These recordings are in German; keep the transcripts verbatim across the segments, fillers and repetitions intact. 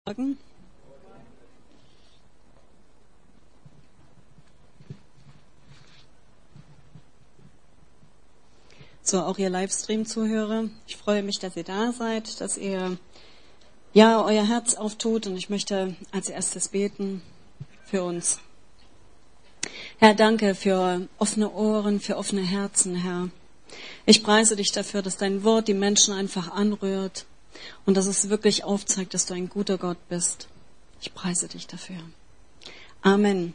Morgen. So, auch ihr Livestream-Zuhörer, ich freue mich, dass ihr da seid, dass ihr ja euer Herz auftut, und ich möchte als erstes beten für uns. Herr, danke für offene Ohren, für offene Herzen, Herr. Ich preise dich dafür, dass dein Wort die Menschen einfach anrührt und dass es wirklich aufzeigt, dass du ein guter Gott bist. Ich preise dich dafür. Amen.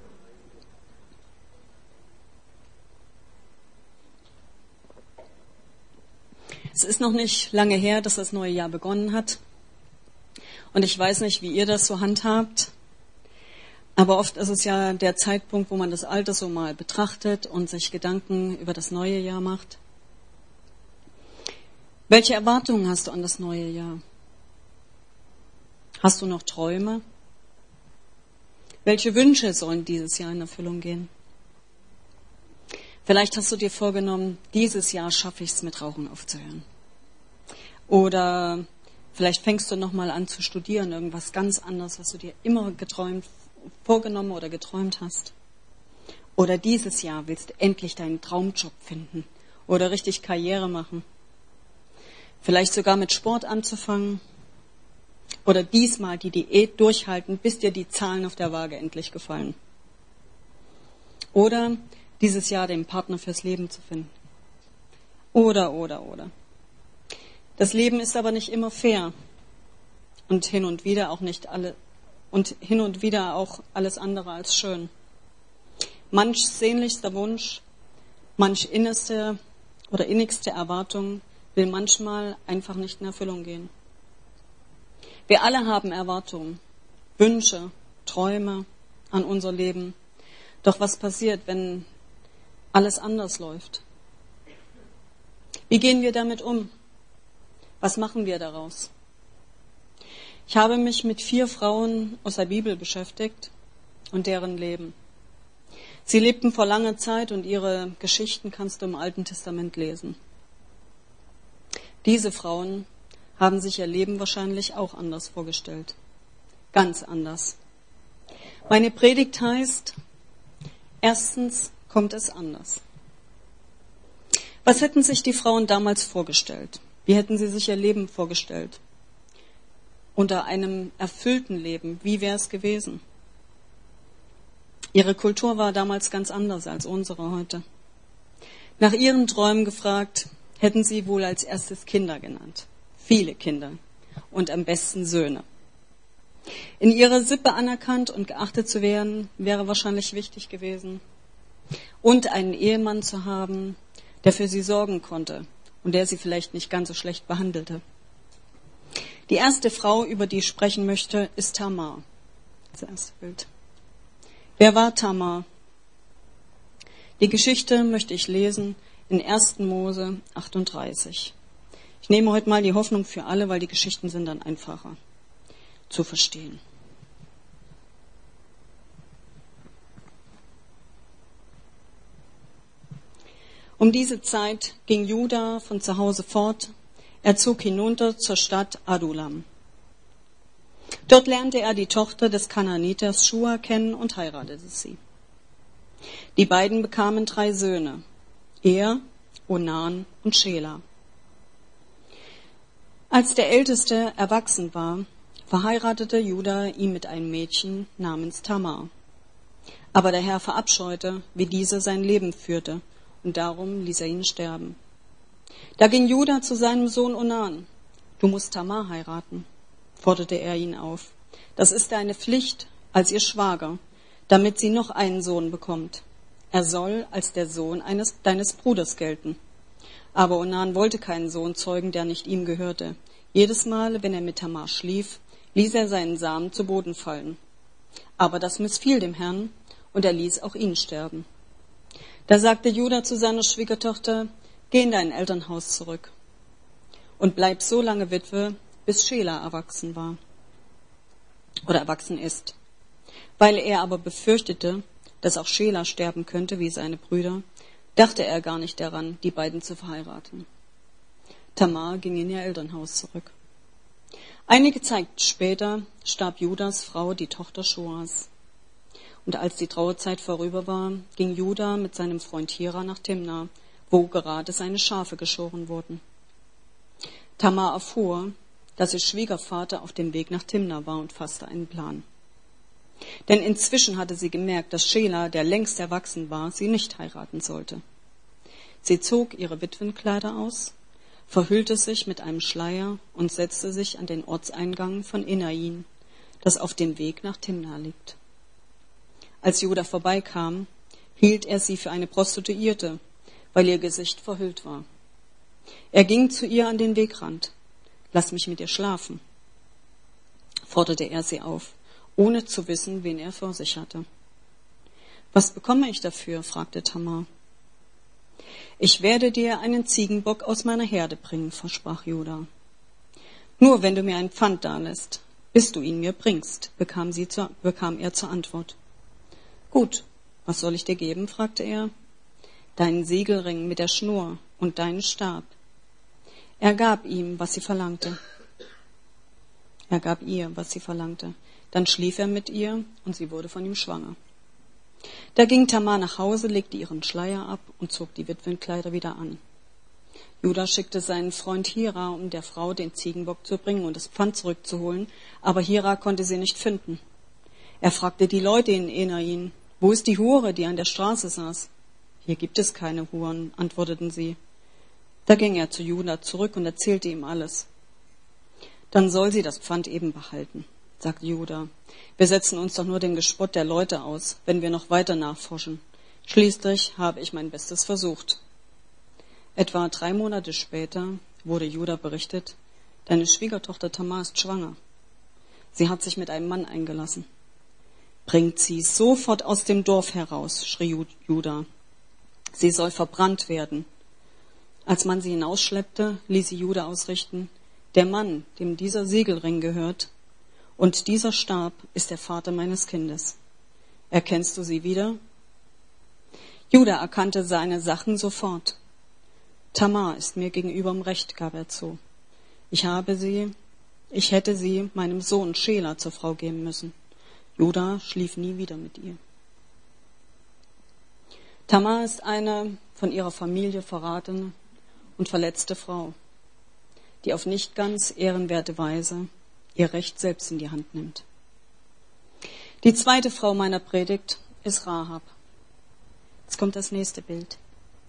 Es ist noch nicht lange her, dass das neue Jahr begonnen hat. Und ich weiß nicht, wie ihr das so handhabt. Aber oft ist es ja der Zeitpunkt, wo man das Alte so mal betrachtet und sich Gedanken über das neue Jahr macht. Welche Erwartungen hast du an das neue Jahr? Hast du noch Träume? Welche Wünsche sollen dieses Jahr in Erfüllung gehen? Vielleicht hast du dir vorgenommen, dieses Jahr schaffe ich es, mit Rauchen aufzuhören. Oder vielleicht fängst du nochmal an zu studieren, irgendwas ganz anderes, was du dir immer geträumt, vorgenommen oder geträumt hast. Oder dieses Jahr willst du endlich deinen Traumjob finden oder richtig Karriere machen. Vielleicht sogar mit Sport anzufangen. Oder diesmal die Diät durchhalten, bis dir die Zahlen auf der Waage endlich gefallen. Oder dieses Jahr den Partner fürs Leben zu finden. Oder, oder, oder. Das Leben ist aber nicht immer fair. Und hin und wieder auch nicht alle, und hin und wieder auch alles andere als schön. Manch sehnlichster Wunsch, manch innerste oder innigste Erwartung will manchmal einfach nicht in Erfüllung gehen. Wir alle haben Erwartungen, Wünsche, Träume an unser Leben. Doch was passiert, wenn alles anders läuft? Wie gehen wir damit um? Was machen wir daraus? Ich habe mich mit vier Frauen aus der Bibel beschäftigt und deren Leben. Sie lebten vor langer Zeit und ihre Geschichten kannst du im Alten Testament lesen. Diese Frauen haben sich ihr Leben wahrscheinlich auch anders vorgestellt. Ganz anders. Meine Predigt heißt, erstens kommt es anders. Was hätten sich die Frauen damals vorgestellt? Wie hätten sie sich ihr Leben vorgestellt? Unter einem erfüllten Leben, wie wäre es gewesen? Ihre Kultur war damals ganz anders als unsere heute. Nach ihren Träumen gefragt, hätten sie wohl als erstes Kinder genannt. Viele Kinder und am besten Söhne. In ihrer Sippe anerkannt und geachtet zu werden, wäre wahrscheinlich wichtig gewesen. Und einen Ehemann zu haben, der für sie sorgen konnte und der sie vielleicht nicht ganz so schlecht behandelte. Die erste Frau, über die ich sprechen möchte, ist Tamar. Das erste Bild. Wer war Tamar? Die Geschichte möchte ich lesen in erster Mose achtunddreißig. Ich nehme heute mal die Hoffnung für alle, weil die Geschichten sind dann einfacher zu verstehen. Um diese Zeit ging Juda von zu Hause fort. Er zog hinunter zur Stadt Adulam. Dort lernte er die Tochter des Kanaaniters Schua kennen und heiratete sie. Die beiden bekamen drei Söhne, Er, Onan und Schela. Als der Älteste erwachsen war, verheiratete Juda ihn mit einem Mädchen namens Tamar. Aber der Herr verabscheute, wie diese sein Leben führte, und darum ließ er ihn sterben. Da ging Juda zu seinem Sohn Onan. Du musst Tamar heiraten, forderte er ihn auf. Das ist deine Pflicht als ihr Schwager, damit sie noch einen Sohn bekommt. Er soll als der Sohn eines deines Bruders gelten. Aber Onan wollte keinen Sohn zeugen, der nicht ihm gehörte. Jedes Mal, wenn er mit Tamar schlief, ließ er seinen Samen zu Boden fallen. Aber das missfiel dem Herrn, und er ließ auch ihn sterben. Da sagte Juda zu seiner Schwiegertochter, geh in dein Elternhaus zurück und bleib so lange Witwe, bis Schela erwachsen war oder erwachsen ist. Weil er aber befürchtete, dass auch Schela sterben könnte wie seine Brüder, dachte er gar nicht daran, die beiden zu verheiraten. Tamar ging in ihr Elternhaus zurück. Einige Zeit später starb Judas Frau, die Tochter Schoas. Und als die Trauerzeit vorüber war, ging Juda mit seinem Freund Hira nach Timna, wo gerade seine Schafe geschoren wurden. Tamar erfuhr, dass ihr Schwiegervater auf dem Weg nach Timna war und fasste einen Plan. Denn inzwischen hatte sie gemerkt, dass Schela, der längst erwachsen war, sie nicht heiraten sollte. Sie zog ihre Witwenkleider aus, verhüllte sich mit einem Schleier und setzte sich an den Ortseingang von Enain, das auf dem Weg nach Timna liegt. Als Juda vorbeikam, hielt er sie für eine Prostituierte, weil ihr Gesicht verhüllt war. Er ging zu ihr an den Wegrand. »Lass mich mit dir schlafen«, forderte er sie auf, ohne zu wissen, wen er vor sich hatte. »Was bekomme ich dafür?« fragte Tamar. »Ich werde dir einen Ziegenbock aus meiner Herde bringen«, versprach Juda. »Nur wenn du mir ein Pfand dalässt, bis du ihn mir bringst«, bekam, sie zu, bekam er zur Antwort. »Gut, was soll ich dir geben?« fragte er. »Deinen Siegelring mit der Schnur und deinen Stab.« Er gab ihm, was sie verlangte. Er gab ihr, was sie verlangte. Dann schlief er mit ihr und sie wurde von ihm schwanger. Da ging Tamar nach Hause, legte ihren Schleier ab und zog die Witwenkleider wieder an. Juda schickte seinen Freund Hira, um der Frau den Ziegenbock zu bringen und das Pfand zurückzuholen, aber Hira konnte sie nicht finden. Er fragte die Leute in Enain, wo ist die Hure, die an der Straße saß? Hier gibt es keine Huren, antworteten sie. Da ging er zu Juda zurück und erzählte ihm alles. Dann soll sie das Pfand eben behalten, sagte Juda. Wir setzen uns doch nur dem Gespott der Leute aus, wenn wir noch weiter nachforschen. Schließlich habe ich mein Bestes versucht. Etwa drei Monate später wurde Juda berichtet, deine Schwiegertochter Tamar ist schwanger. Sie hat sich mit einem Mann eingelassen. Bringt sie sofort aus dem Dorf heraus, schrie Juda. Sie soll verbrannt werden. Als man sie hinausschleppte, ließ sie Juda ausrichten, der Mann, dem dieser Siegelring gehört, und dieser Stab ist der Vater meines Kindes. Erkennst du sie wieder? Juda erkannte seine Sachen sofort. Tamar ist mir gegenüber im Recht, gab er zu. Ich habe sie, ich hätte sie meinem Sohn Schela zur Frau geben müssen. Juda schlief nie wieder mit ihr. Tamar ist eine von ihrer Familie verratene und verletzte Frau, die auf nicht ganz ehrenwerte Weise ihr Recht selbst in die Hand nimmt. Die zweite Frau meiner Predigt ist Rahab. Jetzt kommt das nächste Bild.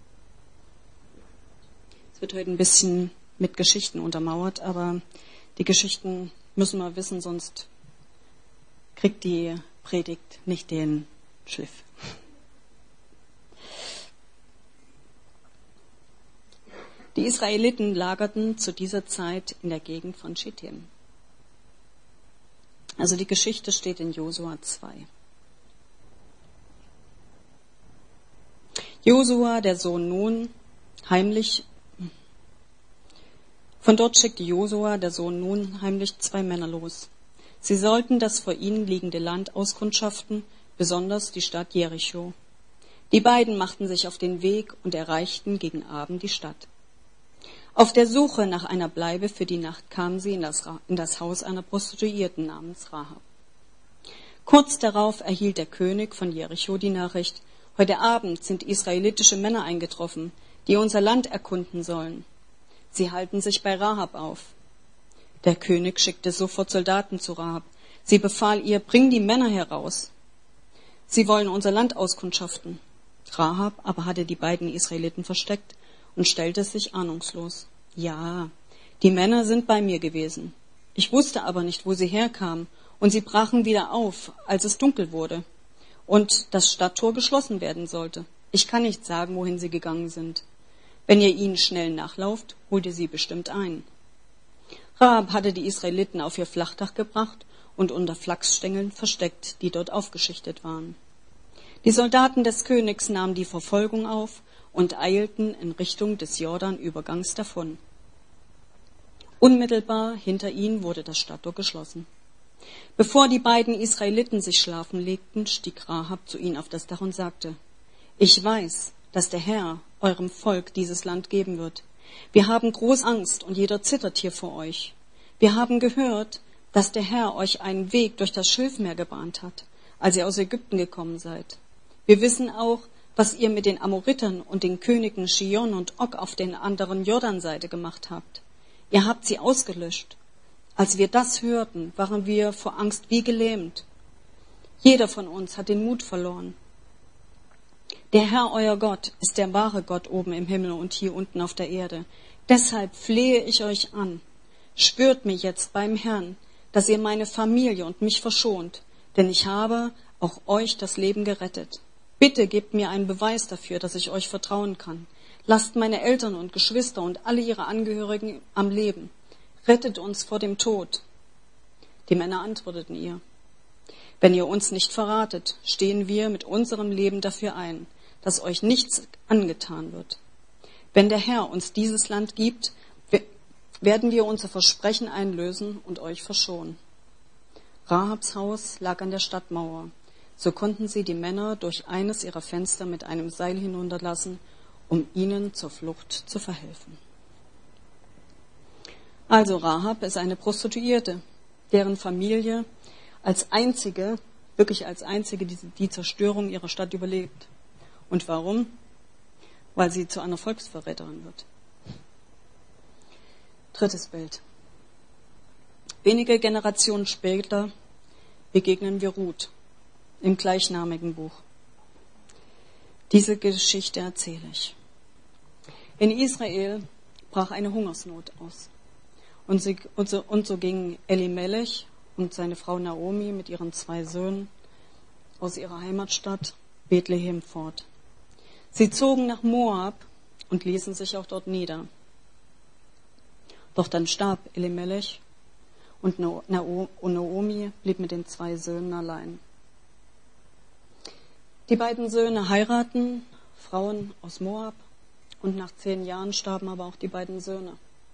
Es wird heute ein bisschen mit Geschichten untermauert, aber die Geschichten müssen wir wissen, sonst kriegt die Predigt nicht den Schliff. Die Israeliten lagerten zu dieser Zeit in der Gegend von Schittim. Also die Geschichte steht in Josua zwei. Josua, der Sohn Nun, heimlich, von dort schickte Josua, der Sohn Nun, heimlich zwei Männer los. Sie sollten das vor ihnen liegende Land auskundschaften, besonders die Stadt Jericho. Die beiden machten sich auf den Weg und erreichten gegen Abend die Stadt. Auf der Suche nach einer Bleibe für die Nacht kamen sie in das, in das Haus einer Prostituierten namens Rahab. Kurz darauf erhielt der König von Jericho die Nachricht, heute Abend sind israelitische Männer eingetroffen, die unser Land erkunden sollen. Sie halten sich bei Rahab auf. Der König schickte sofort Soldaten zu Rahab. Sie befahl ihr, bring die Männer heraus. Sie wollen unser Land auskundschaften. Rahab aber hatte die beiden Israeliten versteckt und stellte sich ahnungslos. Ja, die Männer sind bei mir gewesen. Ich wusste aber nicht, wo sie herkamen, und sie brachen wieder auf, als es dunkel wurde und das Stadttor geschlossen werden sollte. Ich kann nicht sagen, wohin sie gegangen sind. Wenn ihr ihnen schnell nachlauft, holt ihr sie bestimmt ein. Rahab hatte die Israeliten auf ihr Flachdach gebracht und unter Flachsstängeln versteckt, die dort aufgeschichtet waren. Die Soldaten des Königs nahmen die Verfolgung auf und eilten in Richtung des Jordanübergangs davon. Unmittelbar hinter ihnen wurde das Stadttor geschlossen. Bevor die beiden Israeliten sich schlafen legten, stieg Rahab zu ihnen auf das Dach und sagte, ich weiß, dass der Herr eurem Volk dieses Land geben wird. Wir haben groß Angst und jeder zittert hier vor euch. Wir haben gehört, dass der Herr euch einen Weg durch das Schilfmeer gebahnt hat, als ihr aus Ägypten gekommen seid. Wir wissen auch, was ihr mit den Amoritern und den Königen Schion und Og auf der anderen Jordanseite gemacht habt. Ihr habt sie ausgelöscht. Als wir das hörten, waren wir vor Angst wie gelähmt. Jeder von uns hat den Mut verloren. Der Herr, euer Gott, ist der wahre Gott oben im Himmel und hier unten auf der Erde. Deshalb flehe ich euch an. Schwört mir jetzt beim Herrn, dass ihr meine Familie und mich verschont, denn ich habe auch euch das Leben gerettet. Bitte gebt mir einen Beweis dafür, dass ich euch vertrauen kann. Lasst meine Eltern und Geschwister und alle ihre Angehörigen am Leben. Rettet uns vor dem Tod. Die Männer antworteten ihr: Wenn ihr uns nicht verratet, stehen wir mit unserem Leben dafür ein, dass euch nichts angetan wird. Wenn der Herr uns dieses Land gibt, werden wir unser Versprechen einlösen und euch verschonen. Rahabs Haus lag an der Stadtmauer. So konnten sie die Männer durch eines ihrer Fenster mit einem Seil hinunterlassen, um ihnen zur Flucht zu verhelfen. Also Rahab ist eine Prostituierte, deren Familie als einzige, wirklich als einzige, die, die Zerstörung ihrer Stadt überlebt. Und warum? Weil sie zu einer Volksverräterin wird. Drittes Bild. Wenige Generationen später begegnen wir Ruth im gleichnamigen Buch. Diese Geschichte erzähle ich. In Israel brach eine Hungersnot aus. Und, sie, und, so, und so gingen Elimelech und seine Frau Naomi mit ihren zwei Söhnen aus ihrer Heimatstadt Bethlehem fort. Sie zogen nach Moab und ließen sich auch dort nieder. Doch dann starb Elimelech und Naomi blieb mit den zwei Söhnen allein. Die beiden Söhne heiraten Frauen aus Moab und nach zehn Jahren starben aber auch die beiden Söhne.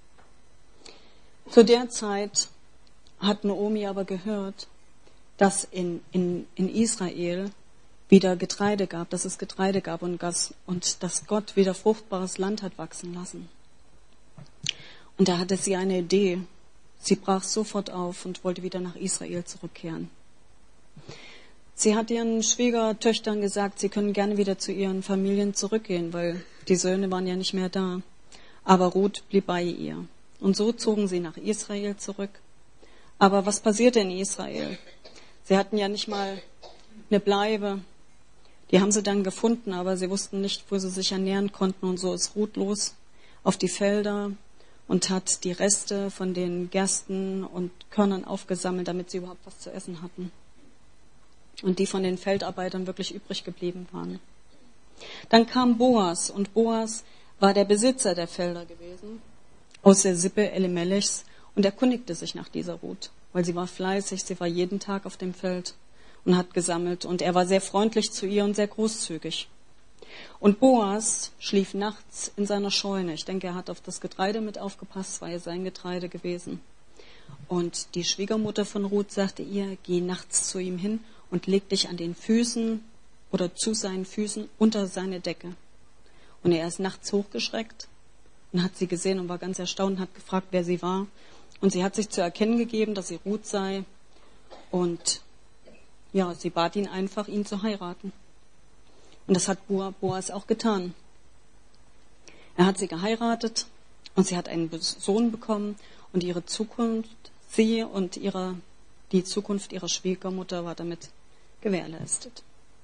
Zu der Zeit hat Naomi aber gehört, dass in, in, in Israel wieder Getreide gab, dass es Getreide gab und, Gas, und dass Gott wieder fruchtbares Land hat wachsen lassen. Und da hatte sie eine Idee. Sie brach sofort auf und wollte wieder nach Israel zurückkehren. Sie hat ihren Schwiegertöchtern gesagt, sie können gerne wieder zu ihren Familien zurückgehen, weil die Söhne waren ja nicht mehr da. Aber Ruth blieb bei ihr. Und so zogen sie nach Israel zurück. Aber was passierte in Israel? Sie hatten ja nicht mal eine Bleibe. Die haben sie dann gefunden, aber sie wussten nicht, wo sie sich ernähren konnten. Und so ist Ruth los auf die Felder und hat die Reste von den Gersten und Körnern aufgesammelt, damit sie überhaupt was zu essen hatten. Und die von den Feldarbeitern wirklich übrig geblieben waren. Dann kam Boas, und Boas war der Besitzer der Felder gewesen, aus der Sippe Elimelechs, und erkundigte sich nach dieser Ruth, weil sie war fleißig, sie war jeden Tag auf dem Feld und hat gesammelt, und er war sehr freundlich zu ihr und sehr großzügig. Und Boas schlief nachts in seiner Scheune. Ich denke, er hat auf das Getreide mit aufgepasst, es war ja sein Getreide gewesen. Und die Schwiegermutter von Ruth sagte ihr, geh nachts zu ihm hin und leg dich an den Füßen oder zu seinen Füßen unter seine Decke. Und er ist nachts hochgeschreckt und hat sie gesehen und war ganz erstaunt und hat gefragt, wer sie war. Und sie hat sich zu erkennen gegeben, dass sie Ruth sei. Und ja, sie bat ihn einfach, ihn zu heiraten. Und das hat Boas auch getan. Er hat sie geheiratet und sie hat einen Sohn bekommen und ihre Zukunft, sie und ihre, die Zukunft ihrer Schwiegermutter war damit gewährleistet.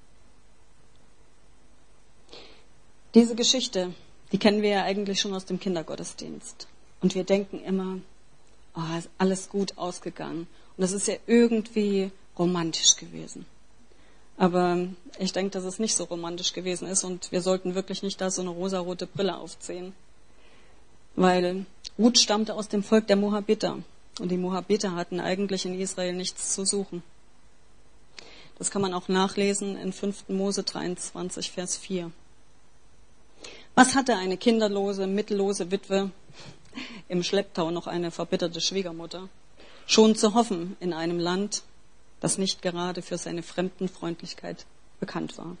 Diese Geschichte, die kennen wir ja eigentlich schon aus dem Kindergottesdienst. Und wir denken immer, oh, ist alles gut ausgegangen. Und das ist ja irgendwie romantisch gewesen. Aber ich denke, dass es nicht so romantisch gewesen ist und wir sollten wirklich nicht da so eine rosarote Brille aufziehen. Weil Ruth stammte aus dem Volk der Moabiter und die Moabiter hatten eigentlich in Israel nichts zu suchen. Das kann man auch nachlesen in fünften Mose dreiundzwanzig, Vers vier. Was hatte eine kinderlose, mittellose Witwe, im Schlepptau noch eine verbitterte Schwiegermutter, schon zu hoffen in einem Land, das nicht gerade für seine Fremdenfreundlichkeit bekannt war?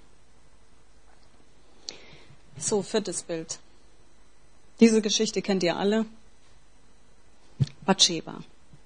So, viertes Bild. Diese Geschichte kennt ihr alle. Bathscheba.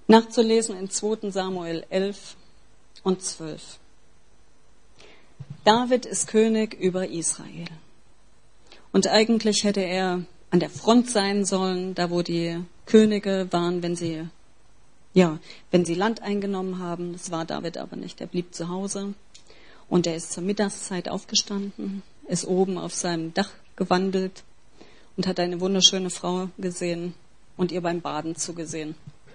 Nachzulesen in zweiter Samuel elf und zwölf. David ist König über Israel. Und eigentlich hätte er an der Front sein sollen, da wo die Könige waren, wenn sie, ja, wenn sie Land eingenommen haben. Das war David aber nicht. Er blieb zu Hause und er ist zur Mittagszeit aufgestanden, ist oben auf seinem Dach gewandelt und hat eine wunderschöne Frau gesehen und ihr beim Baden zugesehen.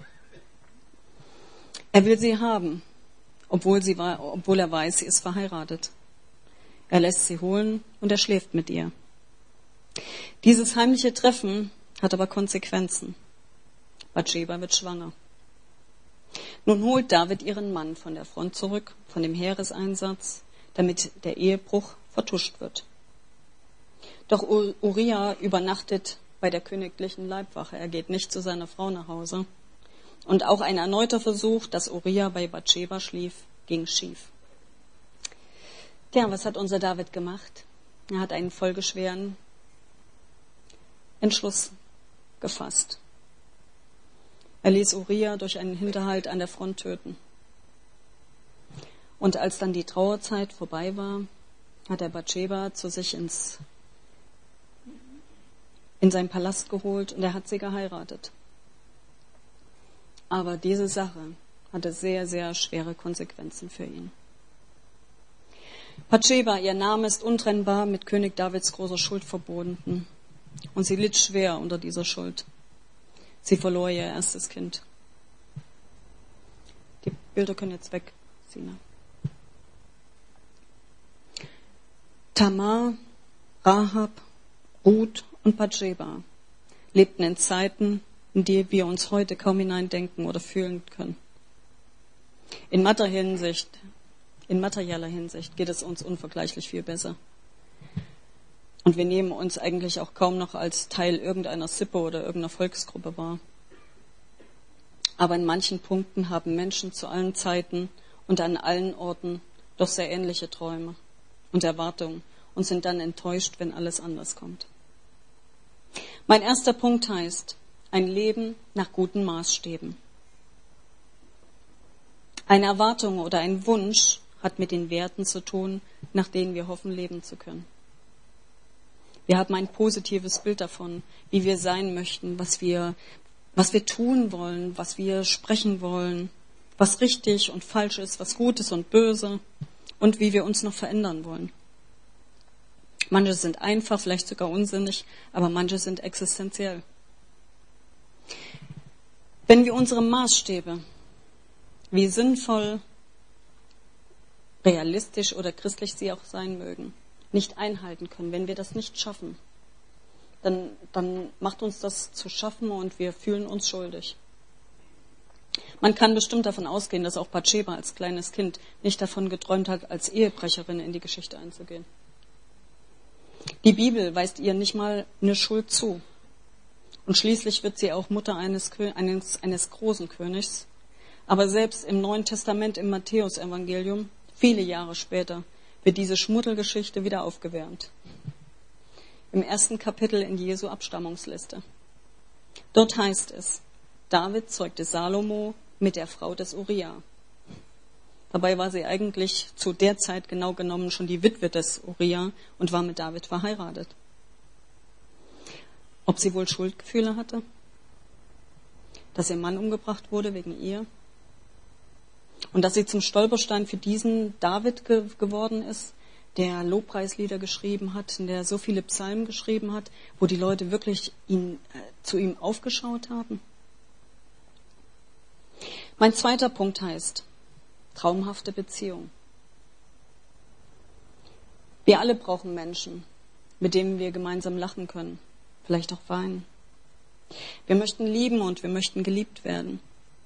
Er will sie haben, obwohl, sie war, obwohl er weiß, sie ist verheiratet. Er lässt sie holen und er schläft mit ihr. Dieses heimliche Treffen hat aber Konsequenzen. Batscheba wird schwanger. Nun holt David ihren Mann von der Front zurück, von dem Heereseinsatz, damit der Ehebruch vertuscht wird. Doch Uriah übernachtet bei der königlichen Leibwache. Er geht nicht zu seiner Frau nach Hause. Und auch ein erneuter Versuch, dass Uriah bei Batscheba schlief, ging schief. Tja, was hat unser David gemacht? Er hat einen folgeschweren Entschluss gefasst. Er ließ Uriah durch einen Hinterhalt an der Front töten. Und als dann die Trauerzeit vorbei war, hat er Batscheba zu sich ins, in seinen Palast geholt und er hat sie geheiratet. Aber diese Sache hatte sehr, sehr schwere Konsequenzen für ihn. Batscheba, ihr Name ist untrennbar mit König Davids großer Schuld verbunden. Und sie litt schwer unter dieser Schuld. Sie verlor ihr erstes Kind. Die Bilder können jetzt weg, Sina. Tamar, Rahab, Ruth und Batscheba lebten in Zeiten, in die wir uns heute kaum hineindenken oder fühlen können. In materieller Hinsicht, in materieller Hinsicht geht es uns unvergleichlich viel besser. Und wir nehmen uns eigentlich auch kaum noch als Teil irgendeiner Sippe oder irgendeiner Volksgruppe wahr. Aber in manchen Punkten haben Menschen zu allen Zeiten und an allen Orten doch sehr ähnliche Träume und Erwartungen und sind dann enttäuscht, wenn alles anders kommt. Mein erster Punkt heißt, ein Leben nach guten Maßstäben. Eine Erwartung oder ein Wunsch hat mit den Werten zu tun, nach denen wir hoffen, leben zu können. Wir haben ein positives Bild davon, wie wir sein möchten, was wir, was wir tun wollen, was wir sprechen wollen, was richtig und falsch ist, was gut ist und böse und wie wir uns noch verändern wollen. Manche sind einfach, vielleicht sogar unsinnig, aber manche sind existenziell. Wenn wir unsere Maßstäbe, wie sinnvoll, realistisch oder christlich sie auch sein mögen, nicht einhalten können, wenn wir das nicht schaffen, dann, dann macht uns das zu schaffen und wir fühlen uns schuldig. Man kann bestimmt davon ausgehen, dass auch Batscheba als kleines Kind nicht davon geträumt hat, als Ehebrecherin in die Geschichte einzugehen. Die Bibel weist ihr nicht mal eine Schuld zu. Und schließlich wird sie auch Mutter eines, eines, eines großen Königs. Aber selbst im Neuen Testament, im Matthäus-Evangelium, viele Jahre später, wird diese Schmuddelgeschichte wieder aufgewärmt. Im ersten Kapitel in Jesu Abstammungsliste. Dort heißt es, David zeugte Salomo mit der Frau des Uriah. Dabei war sie eigentlich zu der Zeit genau genommen schon die Witwe des Uriah und war mit David verheiratet. Ob sie wohl Schuldgefühle hatte? Dass ihr Mann umgebracht wurde wegen ihr? Und dass sie zum Stolperstein für diesen David ge- geworden ist, der Lobpreislieder geschrieben hat, der so viele Psalmen geschrieben hat, wo die Leute wirklich ihn, äh, zu ihm aufgeschaut haben? Mein zweiter Punkt heißt, traumhafte Beziehung. Wir alle brauchen Menschen, mit denen wir gemeinsam lachen können, vielleicht auch weinen. Wir möchten lieben und wir möchten geliebt werden.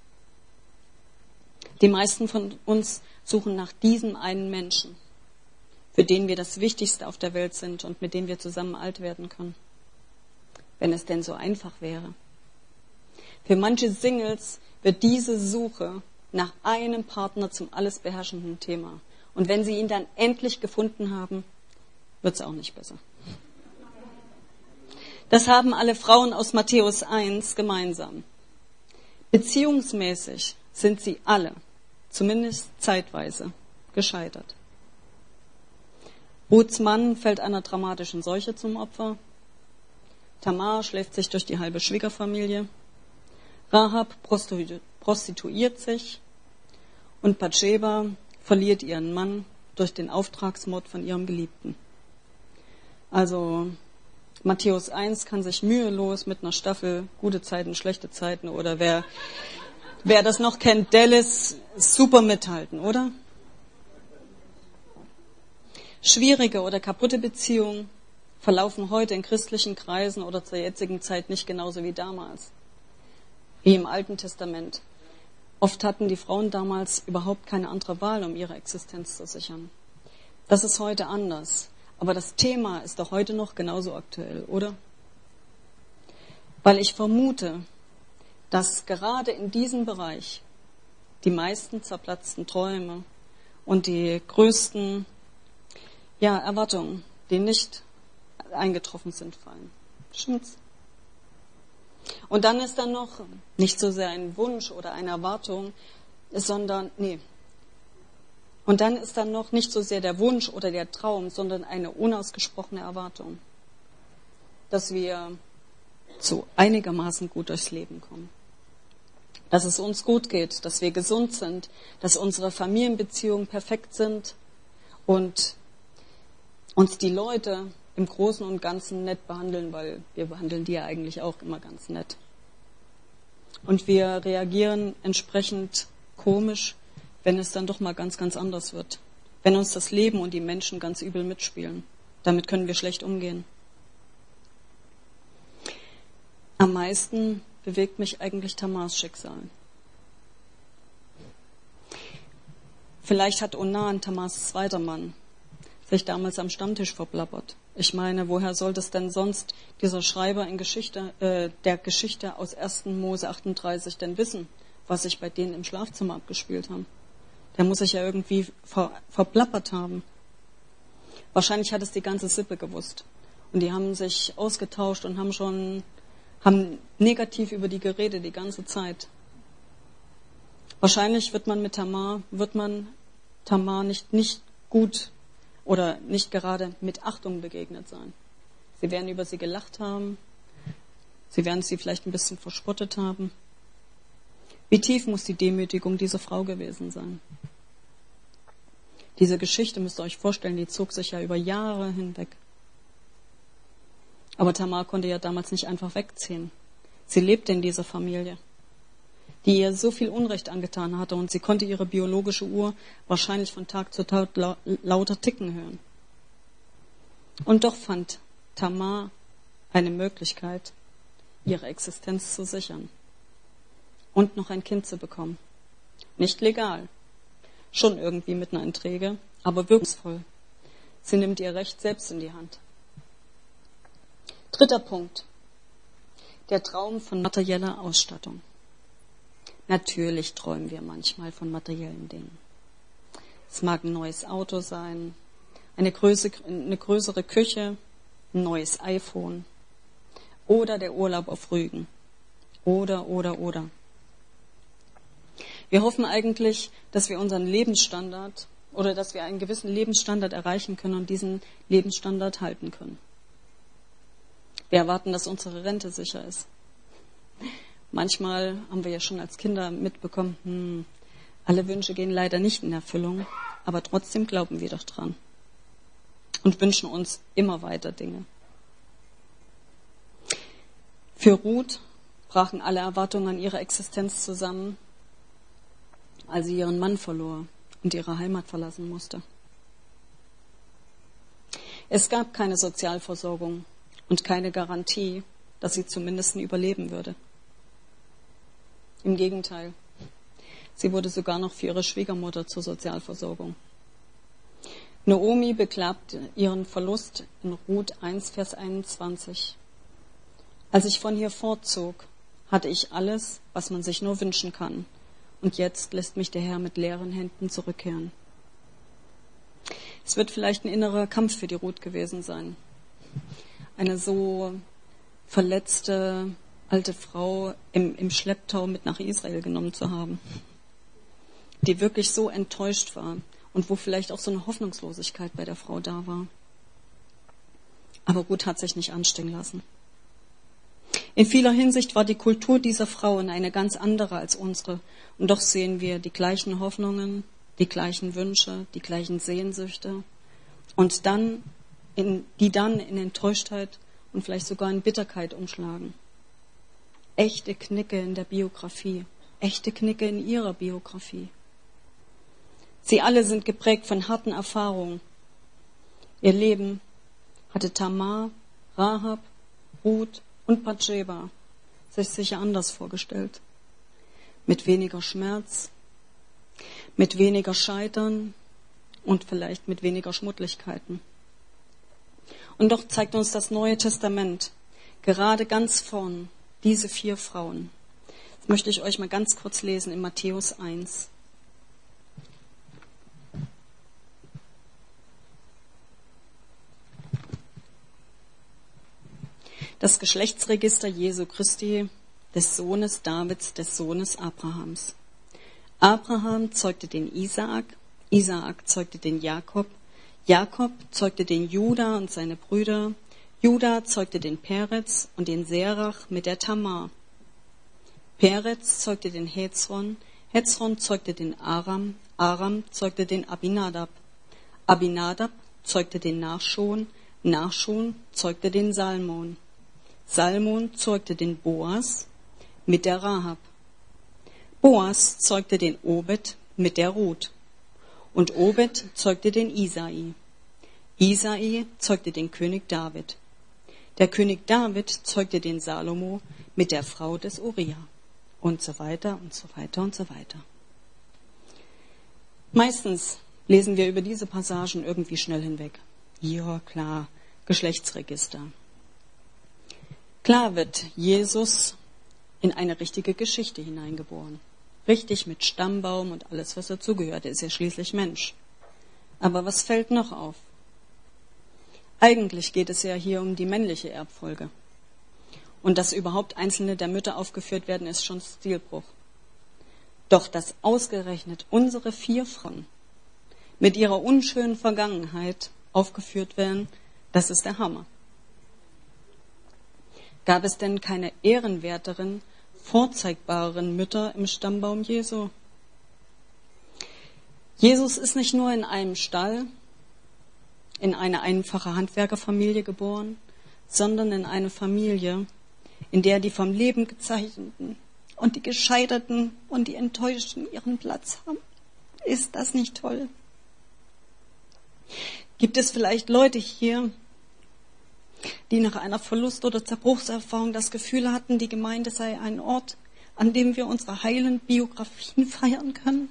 Die meisten von uns suchen nach diesem einen Menschen, für den wir das Wichtigste auf der Welt sind und mit dem wir zusammen alt werden können. Wenn es denn so einfach wäre. Für manche Singles wird diese Suche nach einem Partner zum alles beherrschenden Thema. Und wenn sie ihn dann endlich gefunden haben, wird es auch nicht besser. Das haben alle Frauen aus Matthäus eins gemeinsam. Beziehungsmäßig sind sie alle, zumindest zeitweise, gescheitert. Ruths Mann fällt einer dramatischen Seuche zum Opfer. Tamar schläft sich durch die halbe Schwiegerfamilie. Rahab prostitu- prostituiert sich. Und Bathscheba verliert ihren Mann durch den Auftragsmord von ihrem Geliebten. Also Matthäus eins kann sich mühelos mit einer Staffel gute Zeiten, schlechte Zeiten oder wer, wer das noch kennt, Dallas, super mithalten, oder? Schwierige oder kaputte Beziehungen verlaufen heute in christlichen Kreisen oder zur jetzigen Zeit nicht genauso wie damals, wie im Alten Testament. Oft hatten die Frauen damals überhaupt keine andere Wahl, um ihre Existenz zu sichern. Das ist heute anders. Aber das Thema ist doch heute noch genauso aktuell, oder? Weil ich vermute, dass gerade in diesem Bereich die meisten zerplatzten Träume und die größten ja, Erwartungen, die nicht eingetroffen sind, fallen. Stimmt's? Und dann ist dann noch nicht so sehr ein Wunsch oder eine Erwartung, sondern, nee. Und dann ist dann noch nicht so sehr der Wunsch oder der Traum, sondern eine unausgesprochene Erwartung, dass wir so einigermaßen gut durchs Leben kommen. Dass es uns gut geht, dass wir gesund sind, dass unsere Familienbeziehungen perfekt sind und uns die Leute im Großen und Ganzen nett behandeln, weil wir behandeln die ja eigentlich auch immer ganz nett. Und wir reagieren entsprechend komisch, wenn es dann doch mal ganz, ganz anders wird. Wenn uns das Leben und die Menschen ganz übel mitspielen. Damit können wir schlecht umgehen. Am meisten bewegt mich eigentlich Tamars Schicksal. Vielleicht hat Onan, Tamars zweiter Mann, sich damals am Stammtisch verplappert. Ich meine, woher sollte es denn sonst dieser Schreiber in Geschichte, äh, der Geschichte aus ersten Mose achtunddreißig denn wissen, was sich bei denen im Schlafzimmer abgespielt haben? Der muss sich ja irgendwie ver, verplappert haben. Wahrscheinlich hat es die ganze Sippe gewusst. Und die haben sich ausgetauscht und haben schon, haben negativ über die geredet die ganze Zeit. Wahrscheinlich wird man mit Tamar, wird man Tamar nicht, nicht gut oder nicht gerade mit Achtung begegnet sein. Sie werden über sie gelacht haben. Sie werden sie vielleicht ein bisschen verspottet haben. Wie tief muss die Demütigung dieser Frau gewesen sein? Diese Geschichte, müsst ihr euch vorstellen, die zog sich ja über Jahre hinweg. Aber Tamar konnte ja damals nicht einfach wegziehen. Sie lebte in dieser Familie, die ihr so viel Unrecht angetan hatte, und sie konnte ihre biologische Uhr wahrscheinlich von Tag zu Tag lauter ticken hören. Und doch fand Tamar eine Möglichkeit, ihre Existenz zu sichern und noch ein Kind zu bekommen. Nicht legal, schon irgendwie mit einer Intrige, aber wirkungsvoll. Sie nimmt ihr Recht selbst in die Hand. Dritter Punkt. Der Traum von materieller Ausstattung. Natürlich träumen wir manchmal von materiellen Dingen. Es mag ein neues Auto sein, eine, Größe, eine größere Küche, ein neues iPhone oder der Urlaub auf Rügen. Oder, oder, oder. Wir hoffen eigentlich, dass wir unseren Lebensstandard oder dass wir einen gewissen Lebensstandard erreichen können und diesen Lebensstandard halten können. Wir erwarten, dass unsere Rente sicher ist. Manchmal haben wir ja schon als Kinder mitbekommen, hm, alle Wünsche gehen leider nicht in Erfüllung, aber trotzdem glauben wir doch dran und wünschen uns immer weiter Dinge. Für Ruth brachen alle Erwartungen an ihre Existenz zusammen, als sie ihren Mann verlor und ihre Heimat verlassen musste. Es gab keine Sozialversorgung und keine Garantie, dass sie zumindest überleben würde. Im Gegenteil, sie wurde sogar noch für ihre Schwiegermutter zur Sozialversorgung. Naomi beklagt ihren Verlust in Ruth eins, Vers einundzwanzig. Als ich von hier fortzog, hatte ich alles, was man sich nur wünschen kann. Und jetzt lässt mich der Herr mit leeren Händen zurückkehren. Es wird vielleicht ein innerer Kampf für die Ruth gewesen sein. Eine so verletzte, alte Frau im, im Schlepptau mit nach Israel genommen zu haben, die wirklich so enttäuscht war und wo vielleicht auch so eine Hoffnungslosigkeit bei der Frau da war. Aber Ruth hat sich nicht anstecken lassen. In vieler Hinsicht war die Kultur dieser Frauen eine ganz andere als unsere. Und doch sehen wir die gleichen Hoffnungen, die gleichen Wünsche, die gleichen Sehnsüchte. Und dann, in, die dann in Enttäuschtheit und vielleicht sogar in Bitterkeit umschlagen. Echte Knicke in der Biografie. Echte Knicke in ihrer Biografie. Sie alle sind geprägt von harten Erfahrungen. Ihr Leben hatte Tamar, Rahab, Ruth und Bathscheba sich sicher anders vorgestellt. Mit weniger Schmerz, mit weniger Scheitern und vielleicht mit weniger Schmuddligkeiten. Und doch zeigt uns das Neue Testament gerade ganz vorn diese vier Frauen. Das möchte ich euch mal ganz kurz lesen in Matthäus eins. Das Geschlechtsregister Jesu Christi, des Sohnes Davids, des Sohnes Abrahams. Abraham zeugte den Isaak, Isaak zeugte den Jakob, Jakob zeugte den Juda und seine Brüder, Juda zeugte den Perez und den Serach mit der Tamar. Perez zeugte den Hezron, Hezron zeugte den Aram, Aram zeugte den Abinadab, Abinadab zeugte den Nachschon, Nachschon zeugte den Salmon. Salmon zeugte den Boas mit der Rahab. Boas zeugte den Obed mit der Ruth. Und Obed zeugte den Isai. Isai zeugte den König David. Der König David zeugte den Salomo mit der Frau des Uriah. Und so weiter und so weiter und so weiter. Meistens lesen wir über diese Passagen irgendwie schnell hinweg. Ja, klar, Geschlechtsregister. Klar wird Jesus in eine richtige Geschichte hineingeboren. Richtig mit Stammbaum und alles, was dazugehört. Er ist ja schließlich Mensch. Aber was fällt noch auf? Eigentlich geht es ja hier um die männliche Erbfolge. Und dass überhaupt einzelne der Mütter aufgeführt werden, ist schon Stilbruch. Doch dass ausgerechnet unsere vier Frauen mit ihrer unschönen Vergangenheit aufgeführt werden, das ist der Hammer. Gab es denn keine ehrenwerteren, vorzeigbareren Mütter im Stammbaum Jesu? Jesus ist nicht nur in einem Stall, in eine einfache Handwerkerfamilie geboren, sondern in eine Familie, in der die vom Leben gezeichneten und die Gescheiterten und die Enttäuschten ihren Platz haben. Ist das nicht toll? Gibt es vielleicht Leute hier, die nach einer Verlust- oder Zerbruchserfahrung das Gefühl hatten, die Gemeinde sei ein Ort, an dem wir unsere heilen Biografien feiern können?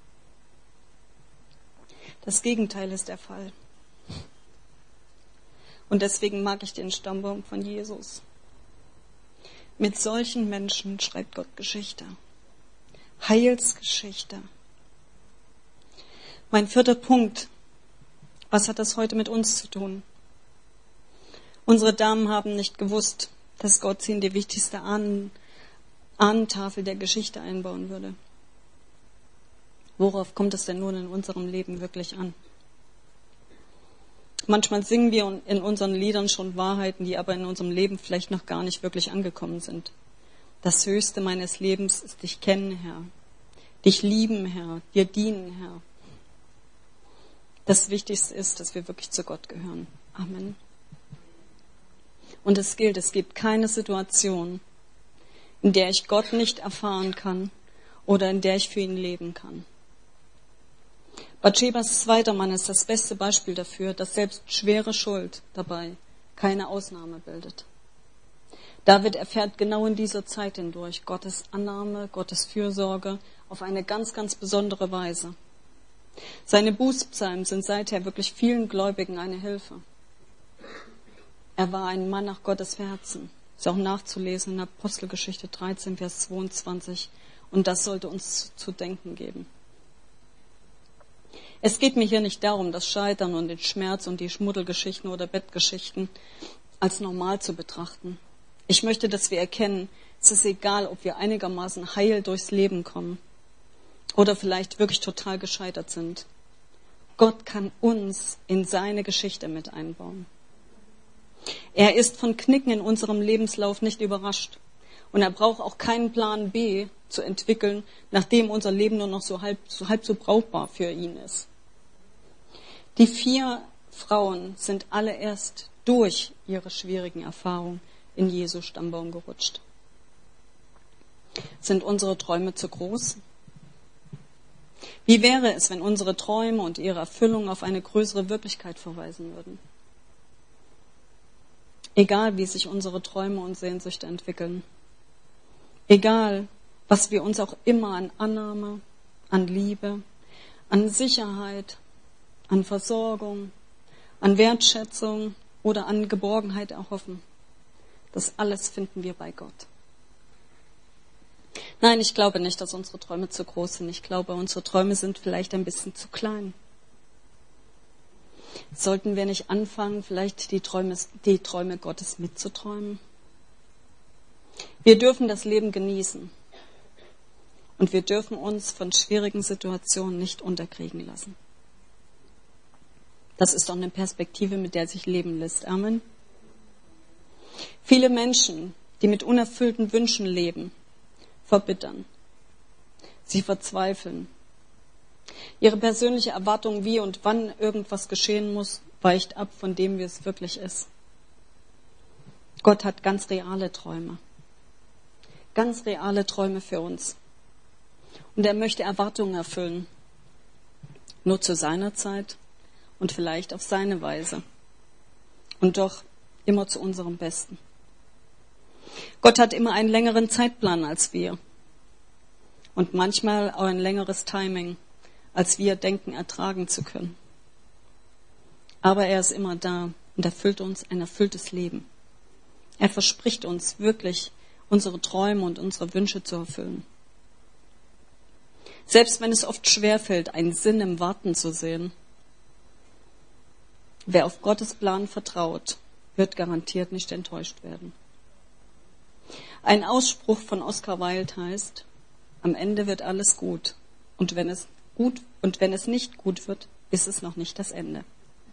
Das Gegenteil ist der Fall. Und deswegen mag ich den Stammbaum von Jesus. Mit solchen Menschen schreibt Gott Geschichte. Heilsgeschichte. Mein vierter Punkt. Was hat das heute mit uns zu tun? Unsere Damen haben nicht gewusst, dass Gott sie in die wichtigste Ahnen, Ahnentafel der Geschichte einbauen würde. Worauf kommt es denn nun in unserem Leben wirklich an? Manchmal singen wir in unseren Liedern schon Wahrheiten, die aber in unserem Leben vielleicht noch gar nicht wirklich angekommen sind. Das Höchste meines Lebens ist dich kennen, Herr. Dich lieben, Herr. Dir dienen, Herr. Das Wichtigste ist, dass wir wirklich zu Gott gehören. Amen. Und es gilt, es gibt keine Situation, in der ich Gott nicht erfahren kann oder in der ich für ihn leben kann. Bathschebas zweiter Mann ist das beste Beispiel dafür, dass selbst schwere Schuld dabei keine Ausnahme bildet. David erfährt genau in dieser Zeit hindurch Gottes Annahme, Gottes Fürsorge auf eine ganz, ganz besondere Weise. Seine Bußpsalmen sind seither wirklich vielen Gläubigen eine Hilfe. Er war ein Mann nach Gottes Herzen. Ist auch nachzulesen in Apostelgeschichte dreizehn, Vers zweiundzwanzig. Und das sollte uns zu denken geben. Es geht mir hier nicht darum, das Scheitern und den Schmerz und die Schmuddelgeschichten oder Bettgeschichten als normal zu betrachten. Ich möchte, dass wir erkennen, es ist egal, ob wir einigermaßen heil durchs Leben kommen oder vielleicht wirklich total gescheitert sind. Gott kann uns in seine Geschichte mit einbauen. Er ist von Knicken in unserem Lebenslauf nicht überrascht. Und er braucht auch keinen Plan B zu entwickeln, nachdem unser Leben nur noch so halb, so halb so brauchbar für ihn ist. Die vier Frauen sind alle erst durch ihre schwierigen Erfahrungen in Jesu Stammbaum gerutscht. Sind unsere Träume zu groß? Wie wäre es, wenn unsere Träume und ihre Erfüllung auf eine größere Wirklichkeit verweisen würden? Egal, wie sich unsere Träume und Sehnsüchte entwickeln. Egal, was wir uns auch immer an Annahme, an Liebe, an Sicherheit, an Versorgung, an Wertschätzung oder an Geborgenheit erhoffen. Das alles finden wir bei Gott. Nein, ich glaube nicht, dass unsere Träume zu groß sind. Ich glaube, unsere Träume sind vielleicht ein bisschen zu klein. Sollten wir nicht anfangen, vielleicht die Träume, die Träume Gottes mitzuträumen? Wir dürfen das Leben genießen. Und wir dürfen uns von schwierigen Situationen nicht unterkriegen lassen. Das ist doch eine Perspektive, mit der sich leben lässt. Amen. Viele Menschen, die mit unerfüllten Wünschen leben, verbittern. Sie verzweifeln. Ihre persönliche Erwartung, wie und wann irgendwas geschehen muss, weicht ab von dem, wie es wirklich ist. Gott hat ganz reale Träume. Ganz reale Träume für uns. Und er möchte Erwartungen erfüllen. Nur zu seiner Zeit und vielleicht auf seine Weise. Und doch immer zu unserem Besten. Gott hat immer einen längeren Zeitplan als wir. Und manchmal auch ein längeres Timing, als wir denken, ertragen zu können. Aber er ist immer da und erfüllt uns ein erfülltes Leben. Er verspricht uns wirklich, unsere Träume und unsere Wünsche zu erfüllen. Selbst wenn es oft schwerfällt, einen Sinn im Warten zu sehen. Wer auf Gottes Plan vertraut, wird garantiert nicht enttäuscht werden. Ein Ausspruch von Oscar Wilde heißt, am Ende wird alles gut. Und wenn es gut, und wenn es nicht gut wird, ist es noch nicht das Ende.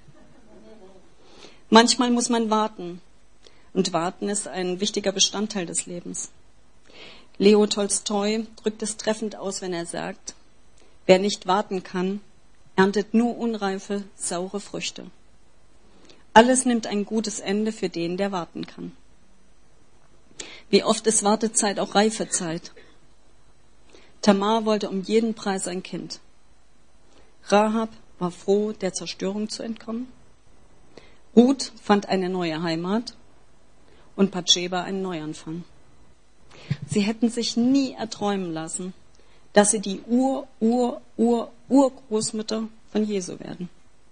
Manchmal muss man warten. Und warten ist ein wichtiger Bestandteil des Lebens. Leo Tolstoi drückt es treffend aus, wenn er sagt, wer nicht warten kann, erntet nur unreife, saure Früchte. Alles nimmt ein gutes Ende für den, der warten kann. Wie oft ist Wartezeit auch Reifezeit? Tamar wollte um jeden Preis ein Kind. Rahab war froh, der Zerstörung zu entkommen. Ruth fand eine neue Heimat und Batscheba einen Neuanfang. Sie hätten sich nie erträumen lassen, dass sie die Ur, Ur, Ur, Urgroßmütter von Jesu werden.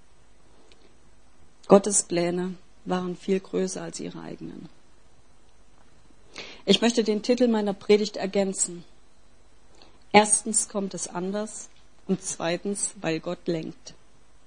Gottes Pläne waren viel größer als ihre eigenen. Ich möchte den Titel meiner Predigt ergänzen. Erstens kommt es anders und zweitens, weil Gott lenkt.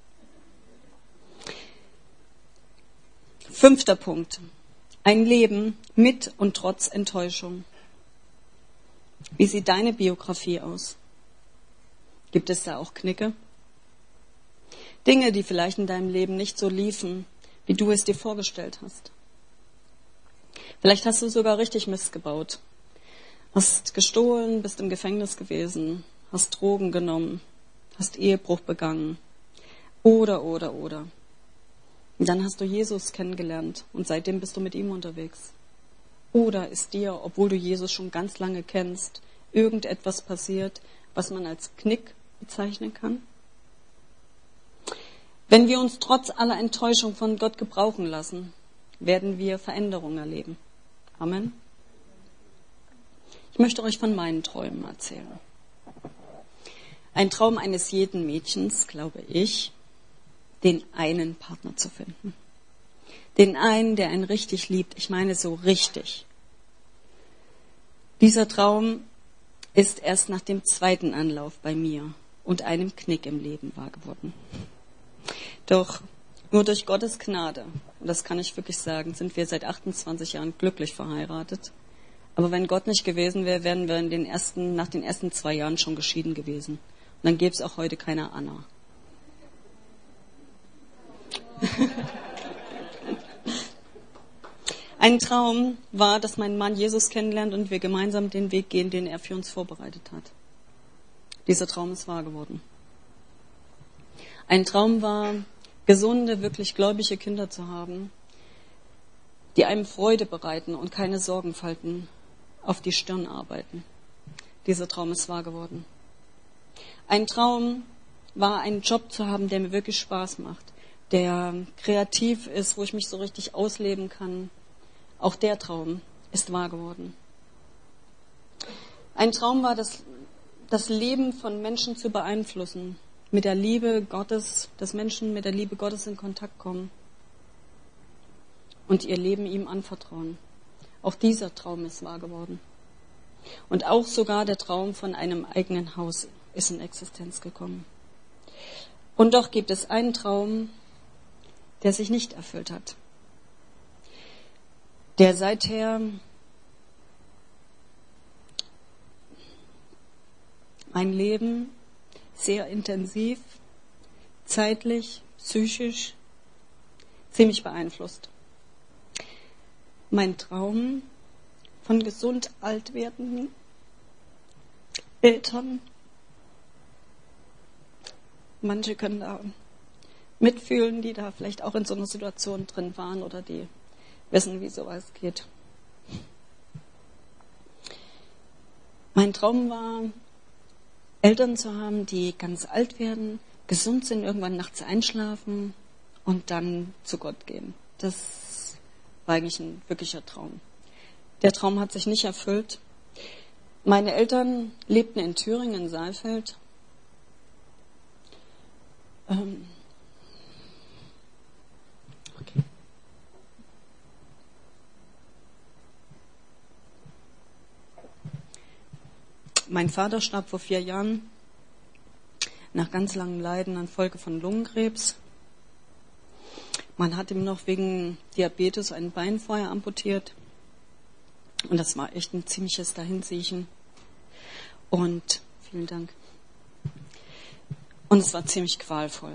Fünfter Punkt. Ein Leben mit und trotz Enttäuschung. Wie sieht deine Biografie aus? Gibt es da auch Knicke? Dinge, die vielleicht in deinem Leben nicht so liefen, wie du es dir vorgestellt hast. Vielleicht hast du sogar richtig Mist gebaut. Hast gestohlen, bist im Gefängnis gewesen, hast Drogen genommen, hast Ehebruch begangen. Oder, oder, oder. Und dann hast du Jesus kennengelernt und seitdem bist du mit ihm unterwegs. Oder ist dir, obwohl du Jesus schon ganz lange kennst, irgendetwas passiert, was man als Knick bezeichnen kann? Wenn wir uns trotz aller Enttäuschung von Gott gebrauchen lassen, werden wir Veränderungen erleben. Amen. Ich möchte euch von meinen Träumen erzählen. Ein Traum eines jeden Mädchens, glaube ich, den einen Partner zu finden. Den einen, der einen richtig liebt. Ich meine so richtig. Dieser Traum ist erst nach dem zweiten Anlauf bei mir und einem Knick im Leben wahr geworden. Doch Nur durch Gottes Gnade, und das kann ich wirklich sagen, sind wir seit achtundzwanzig Jahren glücklich verheiratet. Aber wenn Gott nicht gewesen wäre, wären wir in den ersten, nach den ersten zwei Jahren schon geschieden gewesen. Und dann gäbe es auch heute keine Anna. Ein Traum war, dass mein Mann Jesus kennenlernt und wir gemeinsam den Weg gehen, den er für uns vorbereitet hat. Dieser Traum ist wahr geworden. Ein Traum war, gesunde, wirklich gläubige Kinder zu haben, die einem Freude bereiten und keine Sorgenfalten auf die Stirn arbeiten. Dieser Traum ist wahr geworden. Ein Traum war, einen Job zu haben, der mir wirklich Spaß macht, der kreativ ist, wo ich mich so richtig ausleben kann. Auch der Traum ist wahr geworden. Ein Traum war, das, das Leben von Menschen zu beeinflussen, mit der Liebe Gottes, dass Menschen mit der Liebe Gottes in Kontakt kommen und ihr Leben ihm anvertrauen. Auch dieser Traum ist wahr geworden. Und auch sogar der Traum von einem eigenen Haus ist in Existenz gekommen. Und doch gibt es einen Traum, der sich nicht erfüllt hat, der seither mein Leben sehr intensiv, zeitlich, psychisch ziemlich beeinflusst. Mein Traum von gesund alt werdenden Eltern. Manche können da mitfühlen, die da vielleicht auch in so einer Situation drin waren oder die wissen, wie sowas geht. Mein Traum war, Eltern zu haben, die ganz alt werden, gesund sind, irgendwann nachts einschlafen und dann zu Gott gehen. Das war eigentlich ein wirklicher Traum. Der Traum hat sich nicht erfüllt. Meine Eltern lebten in Thüringen, in Saalfeld. Ähm okay. Mein Vater starb vor vier Jahren nach ganz langem Leiden an Folge von Lungenkrebs. Man hat ihm noch wegen Diabetes ein Bein vorher amputiert. Und das war echt ein ziemliches Dahinsiechen. Und vielen Dank. Und es war ziemlich qualvoll.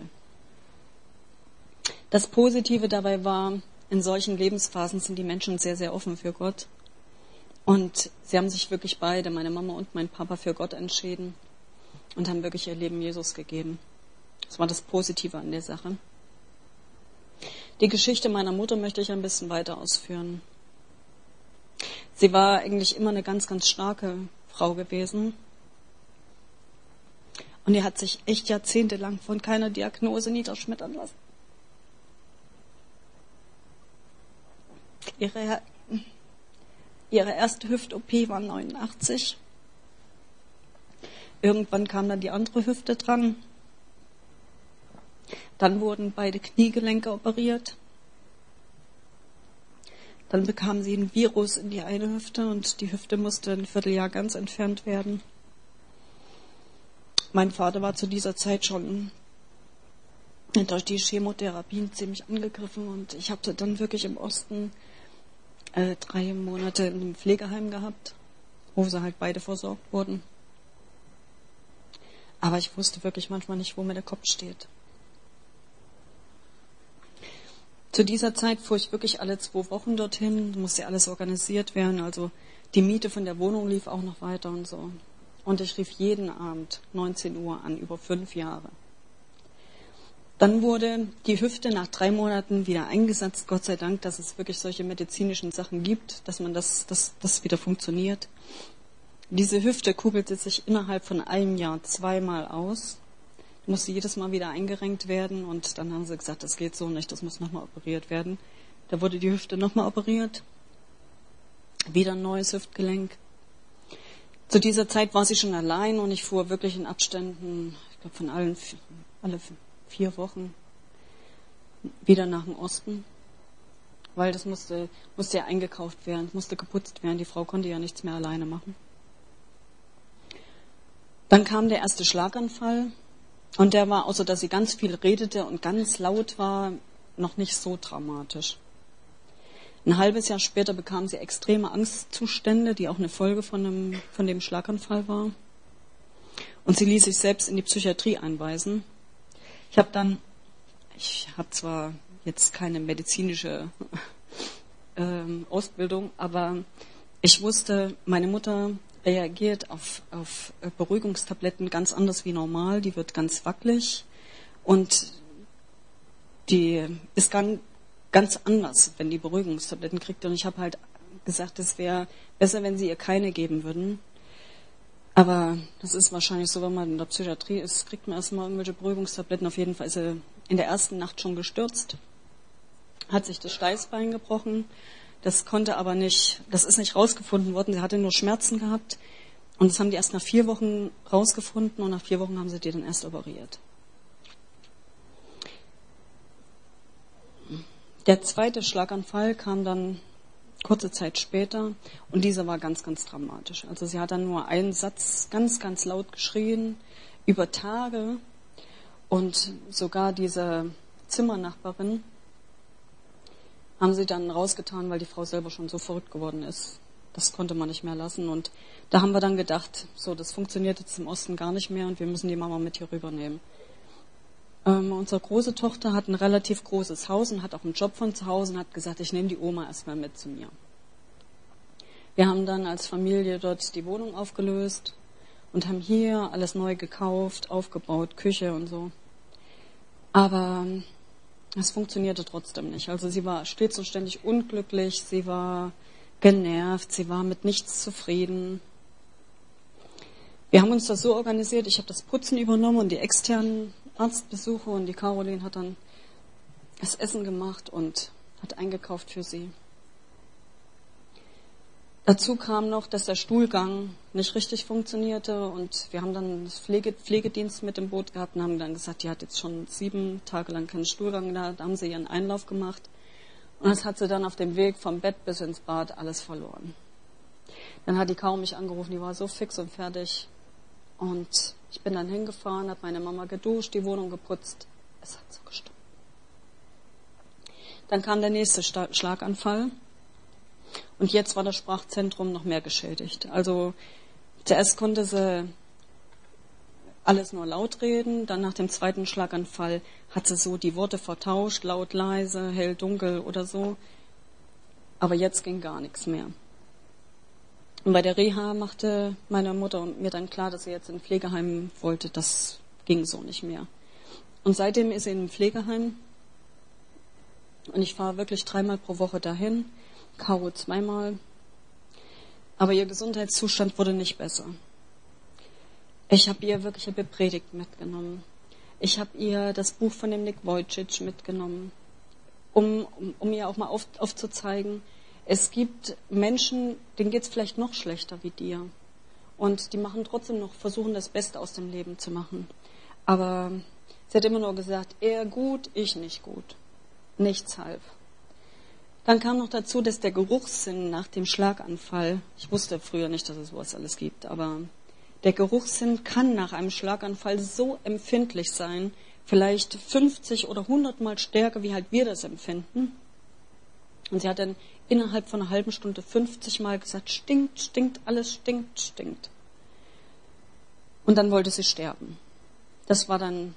Das Positive dabei war, in solchen Lebensphasen sind die Menschen sehr, sehr offen für Gott. Und sie haben sich wirklich beide, meine Mama und mein Papa, für Gott entschieden und haben wirklich ihr Leben Jesus gegeben. Das war das Positive an der Sache. Die Geschichte meiner Mutter möchte ich ein bisschen weiter ausführen. Sie war eigentlich immer eine ganz, ganz starke Frau gewesen. Und die hat sich echt jahrzehntelang von keiner Diagnose niederschmettern lassen. Ihre, ihre erste Hüft-O P war neunundachtzig. Irgendwann kam dann die andere Hüfte dran. Dann wurden beide Kniegelenke operiert. Dann bekam sie ein Virus in die eine Hüfte und die Hüfte musste ein Vierteljahr ganz entfernt werden. Mein Vater war zu dieser Zeit schon durch die Chemotherapien ziemlich angegriffen und ich habe dann wirklich im Osten äh, drei Monate in einem Pflegeheim gehabt, wo sie halt beide versorgt wurden. Aber ich wusste wirklich manchmal nicht, wo mir der Kopf steht. Zu dieser Zeit fuhr ich wirklich alle zwei Wochen dorthin, musste alles organisiert werden, also die Miete von der Wohnung lief auch noch weiter und so. Und ich rief jeden Abend neunzehn Uhr an, über fünf Jahre. Dann wurde die Hüfte nach drei Monaten wieder eingesetzt, Gott sei Dank, dass es wirklich solche medizinischen Sachen gibt, dass man das, das, das wieder funktioniert. Diese Hüfte kugelte sich innerhalb von einem Jahr zweimal aus. Musste jedes Mal wieder eingerenkt werden und dann haben sie gesagt, das geht so nicht, das muss nochmal operiert werden. Da wurde die Hüfte nochmal operiert, wieder ein neues Hüftgelenk. Zu dieser Zeit war sie schon allein und ich fuhr wirklich in Abständen, ich glaube von allen alle vier Wochen wieder nach dem Osten, weil das musste, musste ja eingekauft werden, musste geputzt werden, die Frau konnte ja nichts mehr alleine machen. Dann kam der erste Schlaganfall. Und der war, außer dass sie ganz viel redete und ganz laut war, noch nicht so dramatisch. Ein halbes Jahr später bekam sie extreme Angstzustände, die auch eine Folge von dem, von dem Schlaganfall war. Und sie ließ sich selbst in die Psychiatrie einweisen. Ich habe dann, ich habe zwar jetzt keine medizinische ähm, Ausbildung, aber ich wusste, meine Mutter reagiert auf, auf Beruhigungstabletten ganz anders wie normal. Die wird ganz wackelig und die ist ganz, ganz anders, wenn die Beruhigungstabletten kriegt. Und ich habe halt gesagt, es wäre besser, wenn sie ihr keine geben würden. Aber das ist wahrscheinlich so, wenn man in der Psychiatrie ist, kriegt man erstmal irgendwelche Beruhigungstabletten. Auf jeden Fall ist sie in der ersten Nacht schon gestürzt, hat sich das Steißbein gebrochen. Das konnte aber nicht, das ist nicht rausgefunden worden. Sie hatte nur Schmerzen gehabt. Und das haben die erst nach vier Wochen rausgefunden und nach vier Wochen haben sie die dann erst operiert. Der zweite Schlaganfall kam dann kurze Zeit später und dieser war ganz, ganz dramatisch. Also sie hat dann nur einen Satz ganz, ganz laut geschrien über Tage und sogar diese Zimmernachbarin haben sie dann rausgetan, weil die Frau selber schon so verrückt geworden ist. Das konnte man nicht mehr lassen. Und da haben wir dann gedacht, so, das funktioniert jetzt im Osten gar nicht mehr und wir müssen die Mama mit hier rübernehmen. Ähm, unsere große Tochter hat ein relativ großes Haus und hat auch einen Job von zu Hause und hat gesagt, ich nehme die Oma erstmal mit zu mir. Wir haben dann als Familie dort die Wohnung aufgelöst und haben hier alles neu gekauft, aufgebaut, Küche und so. Aber es funktionierte trotzdem nicht. Also sie war stets und ständig unglücklich, sie war genervt, sie war mit nichts zufrieden. Wir haben uns das so organisiert, ich habe das Putzen übernommen und die externen Arztbesuche und die Caroline hat dann das Essen gemacht und hat eingekauft für sie. Dazu kam noch, dass der Stuhlgang nicht richtig funktionierte und wir haben dann das Pflege, Pflegedienst mit im Boot gehabt und haben dann gesagt, die hat jetzt schon sieben Tage lang keinen Stuhlgang da, da haben sie ihren Einlauf gemacht und das hat sie dann auf dem Weg vom Bett bis ins Bad alles verloren. Dann hat die Caro mich angerufen, die war so fix und fertig und ich bin dann hingefahren, habe meine Mama geduscht, die Wohnung geputzt, es hat so gestunken. Dann kam der nächste Schlaganfall. Und jetzt war das Sprachzentrum noch mehr geschädigt. Also zuerst konnte sie alles nur laut reden, dann nach dem zweiten Schlaganfall hat sie so die Worte vertauscht, laut, leise, hell, dunkel oder so. Aber jetzt ging gar nichts mehr. Und bei der Reha machte meine Mutter mir dann klar, dass sie jetzt in ein Pflegeheim wollte. Das ging so nicht mehr. Und seitdem ist sie in einem Pflegeheim. Und ich fahre wirklich dreimal pro Woche dahin. Caro zweimal. Aber ihr Gesundheitszustand wurde nicht besser. Ich habe ihr wirklich eine Predigt mitgenommen. Ich habe ihr das Buch von dem Nick Vujicic mitgenommen, um, um, um ihr auch mal auf, aufzuzeigen, es gibt Menschen, denen geht es vielleicht noch schlechter wie dir. Und die machen trotzdem noch, versuchen das Beste aus dem Leben zu machen. Aber sie hat immer nur gesagt, er gut, ich nicht gut. Nichts half. Dann kam noch dazu, dass der Geruchssinn nach dem Schlaganfall, ich wusste früher nicht, dass es sowas alles gibt, aber der Geruchssinn kann nach einem Schlaganfall so empfindlich sein, vielleicht fünfzig oder hundert Mal stärker, wie halt wir das empfinden. Und sie hat dann innerhalb von einer halben Stunde fünfzig Mal gesagt, stinkt, stinkt, alles stinkt, stinkt. Und dann wollte sie sterben. Das war dann,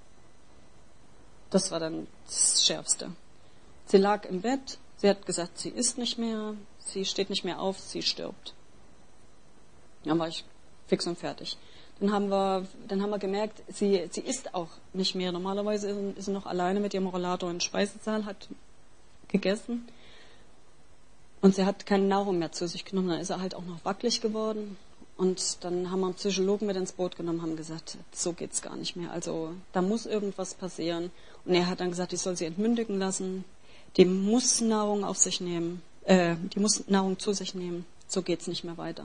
das war dann das Schärfste. Sie lag im Bett. Sie hat gesagt, sie isst nicht mehr, sie steht nicht mehr auf, sie stirbt. Dann war ich fix und fertig. Dann haben wir, dann haben wir gemerkt, sie, sie isst auch nicht mehr. Normalerweise ist sie noch alleine mit ihrem Rollator im Speisesaal, hat gegessen. Und sie hat keine Nahrung mehr zu sich genommen. Dann ist er halt auch noch wackelig geworden. Und dann haben wir einen Psychologen mit ins Boot genommen, haben gesagt, so geht's gar nicht mehr. Also da muss irgendwas passieren. Und er hat dann gesagt, ich soll sie entmündigen lassen. Die muss Nahrung auf sich nehmen, äh, die muss Nahrung zu sich nehmen. So geht's nicht mehr weiter.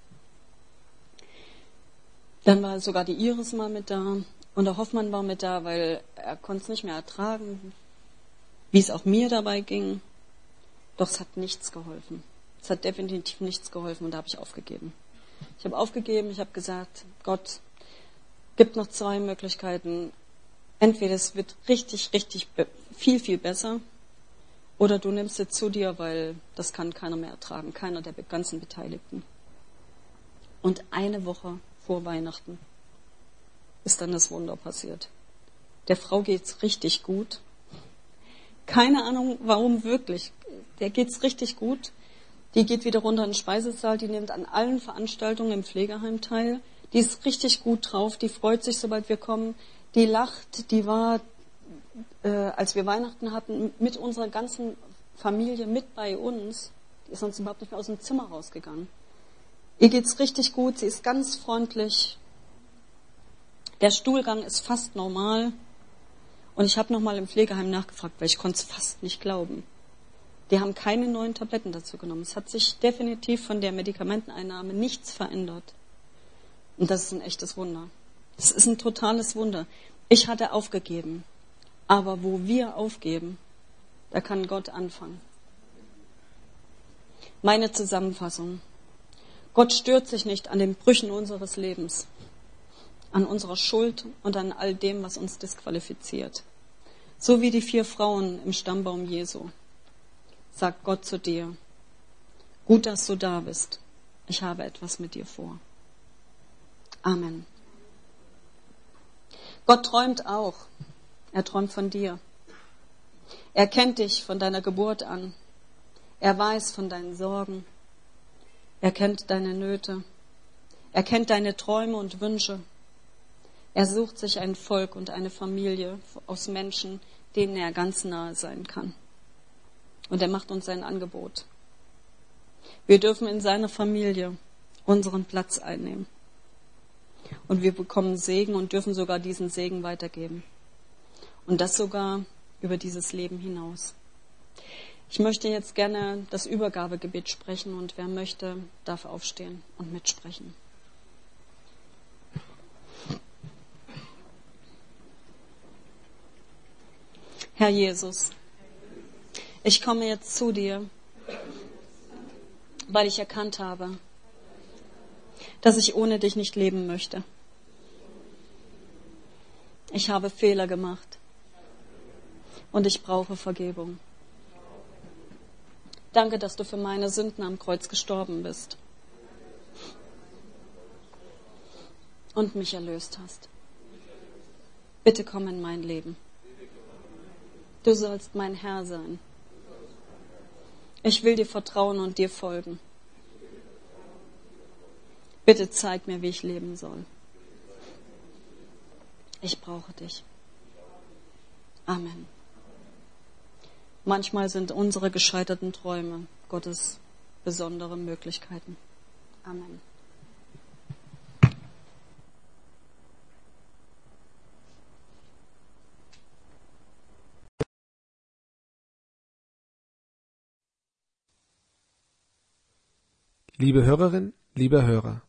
Dann war sogar die Iris mal mit da und der Hoffmann war mit da, weil er konnte es nicht mehr ertragen, wie es auch mir dabei ging. Doch es hat nichts geholfen. Es hat definitiv nichts geholfen und da habe ich aufgegeben. Ich habe aufgegeben, ich habe gesagt, Gott, gibt noch zwei Möglichkeiten. Entweder es wird richtig, richtig be- viel, viel besser, oder du nimmst es zu dir, weil das kann keiner mehr ertragen, keiner der ganzen Beteiligten. Und eine Woche vor Weihnachten ist dann das Wunder passiert. Der Frau geht's richtig gut. Keine Ahnung, warum wirklich. Der geht's richtig gut. Die geht wieder runter in den Speisesaal, die nimmt an allen Veranstaltungen im Pflegeheim teil. Die ist richtig gut drauf, die freut sich, sobald wir kommen. Die lacht, die war, äh, als wir Weihnachten hatten, mit unserer ganzen Familie mit bei uns. Die ist sonst überhaupt nicht mehr aus dem Zimmer rausgegangen. Ihr geht's richtig gut, sie ist ganz freundlich. Der Stuhlgang ist fast normal. Und ich habe nochmal im Pflegeheim nachgefragt, weil ich konnte es fast nicht glauben. Die haben keine neuen Tabletten dazu genommen. Es hat sich definitiv von der Medikamenteneinnahme nichts verändert. Und das ist ein echtes Wunder. Das ist ein totales Wunder. Ich hatte aufgegeben. Aber wo wir aufgeben, da kann Gott anfangen. Meine Zusammenfassung. Gott stört sich nicht an den Brüchen unseres Lebens, an unserer Schuld und an all dem, was uns disqualifiziert. So wie die vier Frauen im Stammbaum Jesu, sagt Gott zu dir, gut, dass du da bist. Ich habe etwas mit dir vor. Amen. Gott träumt auch. Er träumt von dir. Er kennt dich von deiner Geburt an. Er weiß von deinen Sorgen. Er kennt deine Nöte. Er kennt deine Träume und Wünsche. Er sucht sich ein Volk und eine Familie aus Menschen, denen er ganz nahe sein kann. Und er macht uns ein Angebot. Wir dürfen in seiner Familie unseren Platz einnehmen. Und wir bekommen Segen und dürfen sogar diesen Segen weitergeben. Und das sogar über dieses Leben hinaus. Ich möchte jetzt gerne das Übergabegebet sprechen und wer möchte, darf aufstehen und mitsprechen. Herr Jesus, ich komme jetzt zu dir, weil ich erkannt habe, dass ich ohne dich nicht leben möchte. Ich habe Fehler gemacht und ich brauche Vergebung. Danke, dass du für meine Sünden am Kreuz gestorben bist und mich erlöst hast. Bitte komm in mein Leben. Du sollst mein Herr sein. Ich will dir vertrauen und dir folgen. Bitte zeig mir, wie ich leben soll. Ich brauche dich. Amen. Manchmal sind unsere gescheiterten Träume Gottes besondere Möglichkeiten. Amen. Liebe Hörerin, lieber Hörer.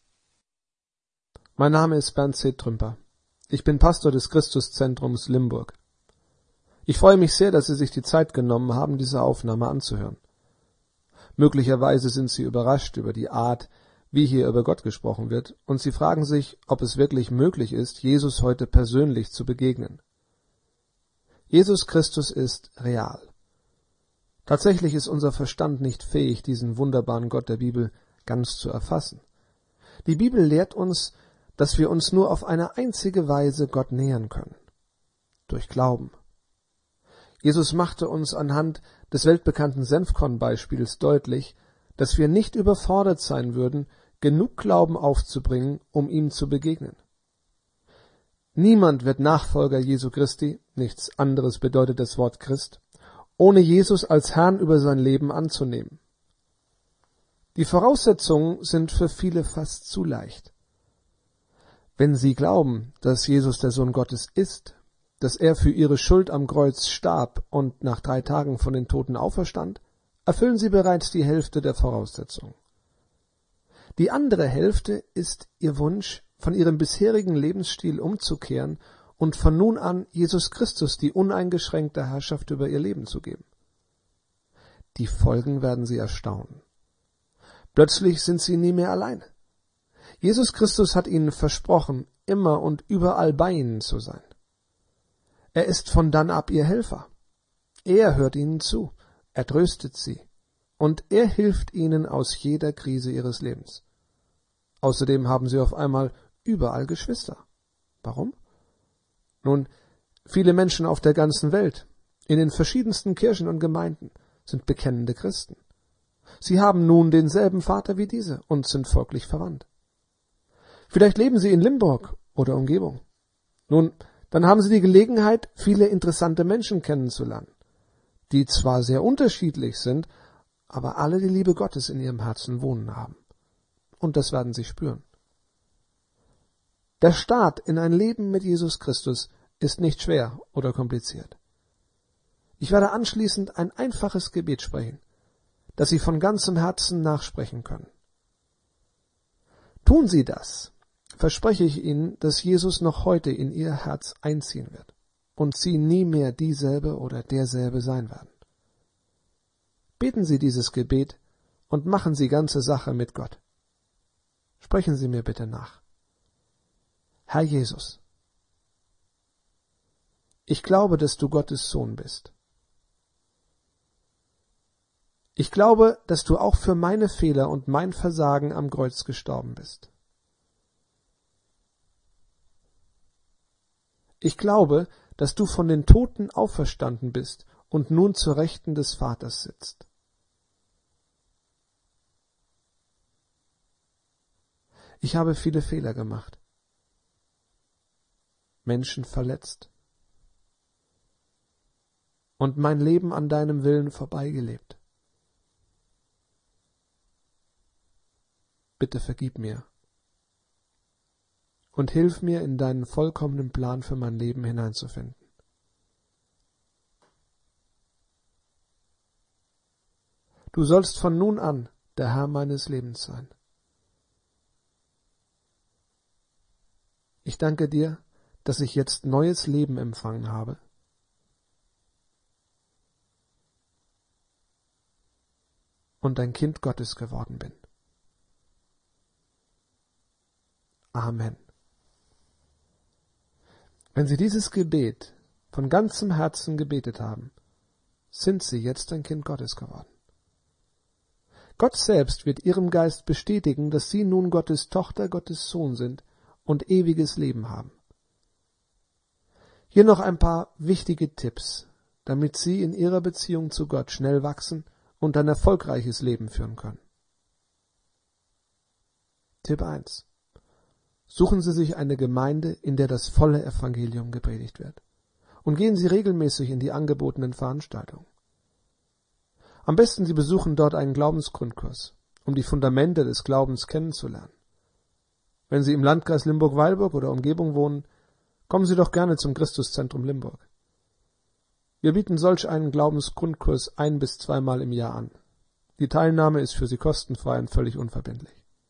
Mein Name ist Bernd C. Trümper. Ich bin Pastor des Christuszentrums Limburg. Ich freue mich sehr, dass Sie sich die Zeit genommen haben, diese Aufnahme anzuhören. Möglicherweise sind Sie überrascht über die Art, wie hier über Gott gesprochen wird, und Sie fragen sich, ob es wirklich möglich ist, Jesus heute persönlich zu begegnen. Jesus Christus ist real. Tatsächlich ist unser Verstand nicht fähig, diesen wunderbaren Gott der Bibel ganz zu erfassen. Die Bibel lehrt uns, dass wir uns nur auf eine einzige Weise Gott nähern können: durch Glauben. Jesus machte uns anhand des weltbekannten Senfkornbeispiels deutlich, dass wir nicht überfordert sein würden, genug Glauben aufzubringen, um ihm zu begegnen. Niemand wird Nachfolger Jesu Christi, nichts anderes bedeutet das Wort Christ, ohne Jesus als Herrn über sein Leben anzunehmen. Die Voraussetzungen sind für viele fast zu leicht. Wenn sie glauben, dass Jesus der Sohn Gottes ist, dass er für ihre Schuld am Kreuz starb und nach drei Tagen von den Toten auferstand, erfüllen sie bereits die Hälfte der Voraussetzungen. Die andere Hälfte ist ihr Wunsch, von ihrem bisherigen Lebensstil umzukehren und von nun an Jesus Christus die uneingeschränkte Herrschaft über ihr Leben zu geben. Die Folgen werden sie erstaunen. Plötzlich sind sie nie mehr allein. Jesus Christus hat ihnen versprochen, immer und überall bei ihnen zu sein. Er ist von dann ab ihr Helfer. Er hört ihnen zu, er tröstet sie und er hilft ihnen aus jeder Krise ihres Lebens. Außerdem haben sie auf einmal überall Geschwister. Warum? Nun, viele Menschen auf der ganzen Welt, in den verschiedensten Kirchen und Gemeinden, sind bekennende Christen. Sie haben nun denselben Vater wie diese und sind folglich verwandt. Vielleicht leben sie in Limburg oder Umgebung. Nun, dann haben sie die Gelegenheit, viele interessante Menschen kennenzulernen, die zwar sehr unterschiedlich sind, aber alle die Liebe Gottes in ihrem Herzen wohnen haben. Und das werden sie spüren. Der Start in ein Leben mit Jesus Christus ist nicht schwer oder kompliziert. Ich werde anschließend ein einfaches Gebet sprechen, das Sie von ganzem Herzen nachsprechen können. Tun Sie das, verspreche ich Ihnen, dass Jesus noch heute in Ihr Herz einziehen wird und Sie nie mehr dieselbe oder derselbe sein werden. Beten Sie dieses Gebet und machen Sie ganze Sache mit Gott. Sprechen Sie mir bitte nach. Herr Jesus, ich glaube, dass du Gottes Sohn bist. Ich glaube, dass du auch für meine Fehler und mein Versagen am Kreuz gestorben bist. Ich glaube, dass du von den Toten auferstanden bist und nun zur Rechten des Vaters sitzt. Ich habe viele Fehler gemacht, Menschen verletzt und mein Leben an deinem Willen vorbeigelebt. Bitte vergib mir und hilf mir, in deinen vollkommenen Plan für mein Leben hineinzufinden. Du sollst von nun an der Herr meines Lebens sein. Ich danke dir, dass ich jetzt neues Leben empfangen habe. Und ein Kind Gottes geworden bin. Amen. Wenn Sie dieses Gebet von ganzem Herzen gebetet haben, sind Sie jetzt ein Kind Gottes geworden. Gott selbst wird Ihrem Geist bestätigen, dass Sie nun Gottes Tochter, Gottes Sohn sind und ewiges Leben haben. Hier noch ein paar wichtige Tipps, damit Sie in Ihrer Beziehung zu Gott schnell wachsen und ein erfolgreiches Leben führen können. Tipp eins. Suchen Sie sich eine Gemeinde, in der das volle Evangelium gepredigt wird. Und gehen Sie regelmäßig in die angebotenen Veranstaltungen. Am besten Sie besuchen dort einen Glaubensgrundkurs, um die Fundamente des Glaubens kennenzulernen. Wenn Sie im Landkreis Limburg-Weilburg oder Umgebung wohnen, kommen Sie doch gerne zum Christuszentrum Limburg. Wir bieten solch einen Glaubensgrundkurs ein- bis zweimal im Jahr an. Die Teilnahme ist für Sie kostenfrei und völlig unverbindlich.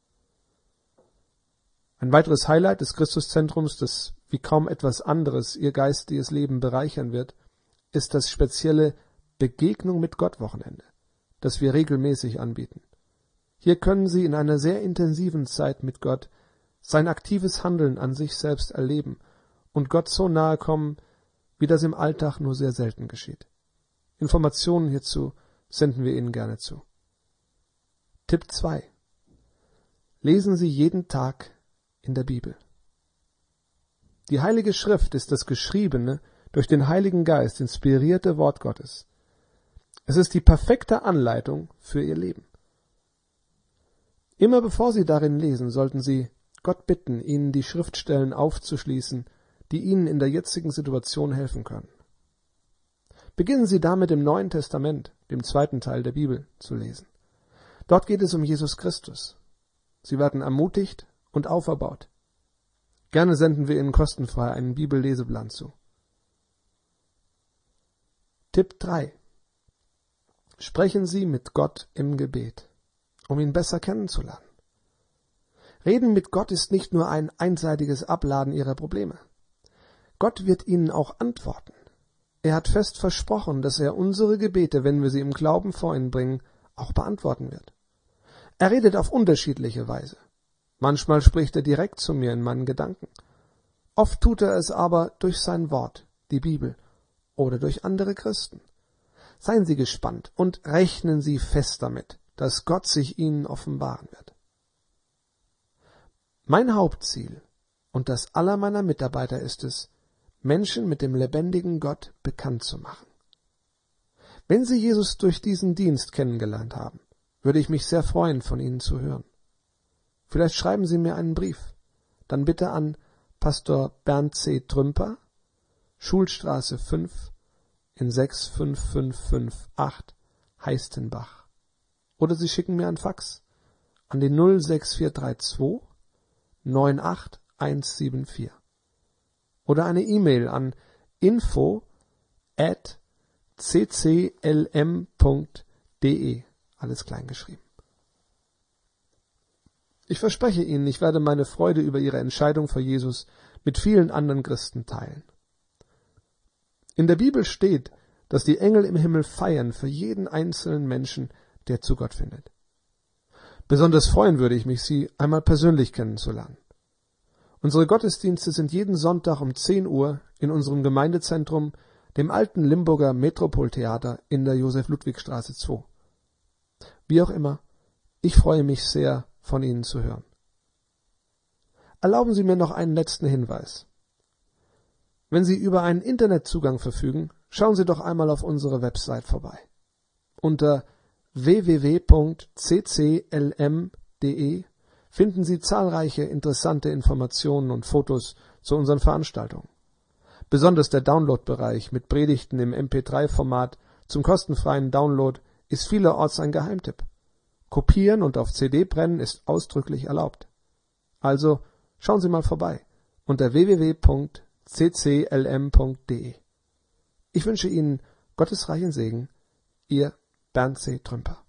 Ein weiteres Highlight des Christuszentrums, das wie kaum etwas anderes Ihr geistiges Leben bereichern wird, ist das spezielle Begegnung mit Gott Wochenende, das wir regelmäßig anbieten. Hier können Sie in einer sehr intensiven Zeit mit Gott sein aktives Handeln an sich selbst erleben und Gott so nahe kommen, wie das im Alltag nur sehr selten geschieht. Informationen hierzu senden wir Ihnen gerne zu. Tipp zwei. Lesen Sie jeden Tag in der Bibel. Die Heilige Schrift ist das geschriebene, durch den Heiligen Geist inspirierte Wort Gottes. Es ist die perfekte Anleitung für Ihr Leben. Immer bevor Sie darin lesen, sollten Sie Gott bitten, Ihnen die Schriftstellen aufzuschließen, die Ihnen in der jetzigen Situation helfen können. Beginnen Sie damit im Neuen Testament, dem zweiten Teil der Bibel, zu lesen. Dort geht es um Jesus Christus. Sie werden ermutigt und auferbaut. Gerne senden wir Ihnen kostenfrei einen Bibelleseplan zu. Tipp drei. Sprechen Sie mit Gott im Gebet, um ihn besser kennenzulernen. Reden mit Gott ist nicht nur ein einseitiges Abladen Ihrer Probleme. Gott wird Ihnen auch antworten. Er hat fest versprochen, dass er unsere Gebete, wenn wir sie im Glauben vor ihn bringen, auch beantworten wird. Er redet auf unterschiedliche Weise. Manchmal spricht er direkt zu mir in meinen Gedanken. Oft tut er es aber durch sein Wort, die Bibel oder durch andere Christen. Seien Sie gespannt und rechnen Sie fest damit, dass Gott sich Ihnen offenbaren wird. Mein Hauptziel und das aller meiner Mitarbeiter ist es, Menschen mit dem lebendigen Gott bekannt zu machen. Wenn Sie Jesus durch diesen Dienst kennengelernt haben, würde ich mich sehr freuen, von Ihnen zu hören. Vielleicht schreiben Sie mir einen Brief, dann bitte an Pastor Bernd C. Trümper, Schulstraße fünf in sechs fünf fünf fünf acht Heistenbach. Oder Sie schicken mir einen Fax an die null sechs vier drei zwei neun acht eins sieben vier. Oder eine E-Mail an info at c c l m punkt d e, alles klein geschrieben. Ich verspreche Ihnen, ich werde meine Freude über Ihre Entscheidung für Jesus mit vielen anderen Christen teilen. In der Bibel steht, dass die Engel im Himmel feiern für jeden einzelnen Menschen, der zu Gott findet. Besonders freuen würde ich mich, Sie einmal persönlich kennenzulernen. Unsere Gottesdienste sind jeden Sonntag um zehn Uhr in unserem Gemeindezentrum, dem alten Limburger Metropoltheater in der Josef-Ludwig-Straße zwei. Wie auch immer, ich freue mich sehr, von Ihnen zu hören. Erlauben Sie mir noch einen letzten Hinweis. Wenn Sie über einen Internetzugang verfügen, schauen Sie doch einmal auf unsere Website vorbei. Unter w w w punkt c c l m punkt d e finden Sie zahlreiche interessante Informationen und Fotos zu unseren Veranstaltungen. Besonders der Download-Bereich mit Predigten im M P drei Format zum kostenfreien Download ist vielerorts ein Geheimtipp. Kopieren und auf C D brennen ist ausdrücklich erlaubt. Also schauen Sie mal vorbei unter w w w punkt c c l m punkt d e. Ich wünsche Ihnen Gottes reichen Segen, Ihr Bernd C. Trümper.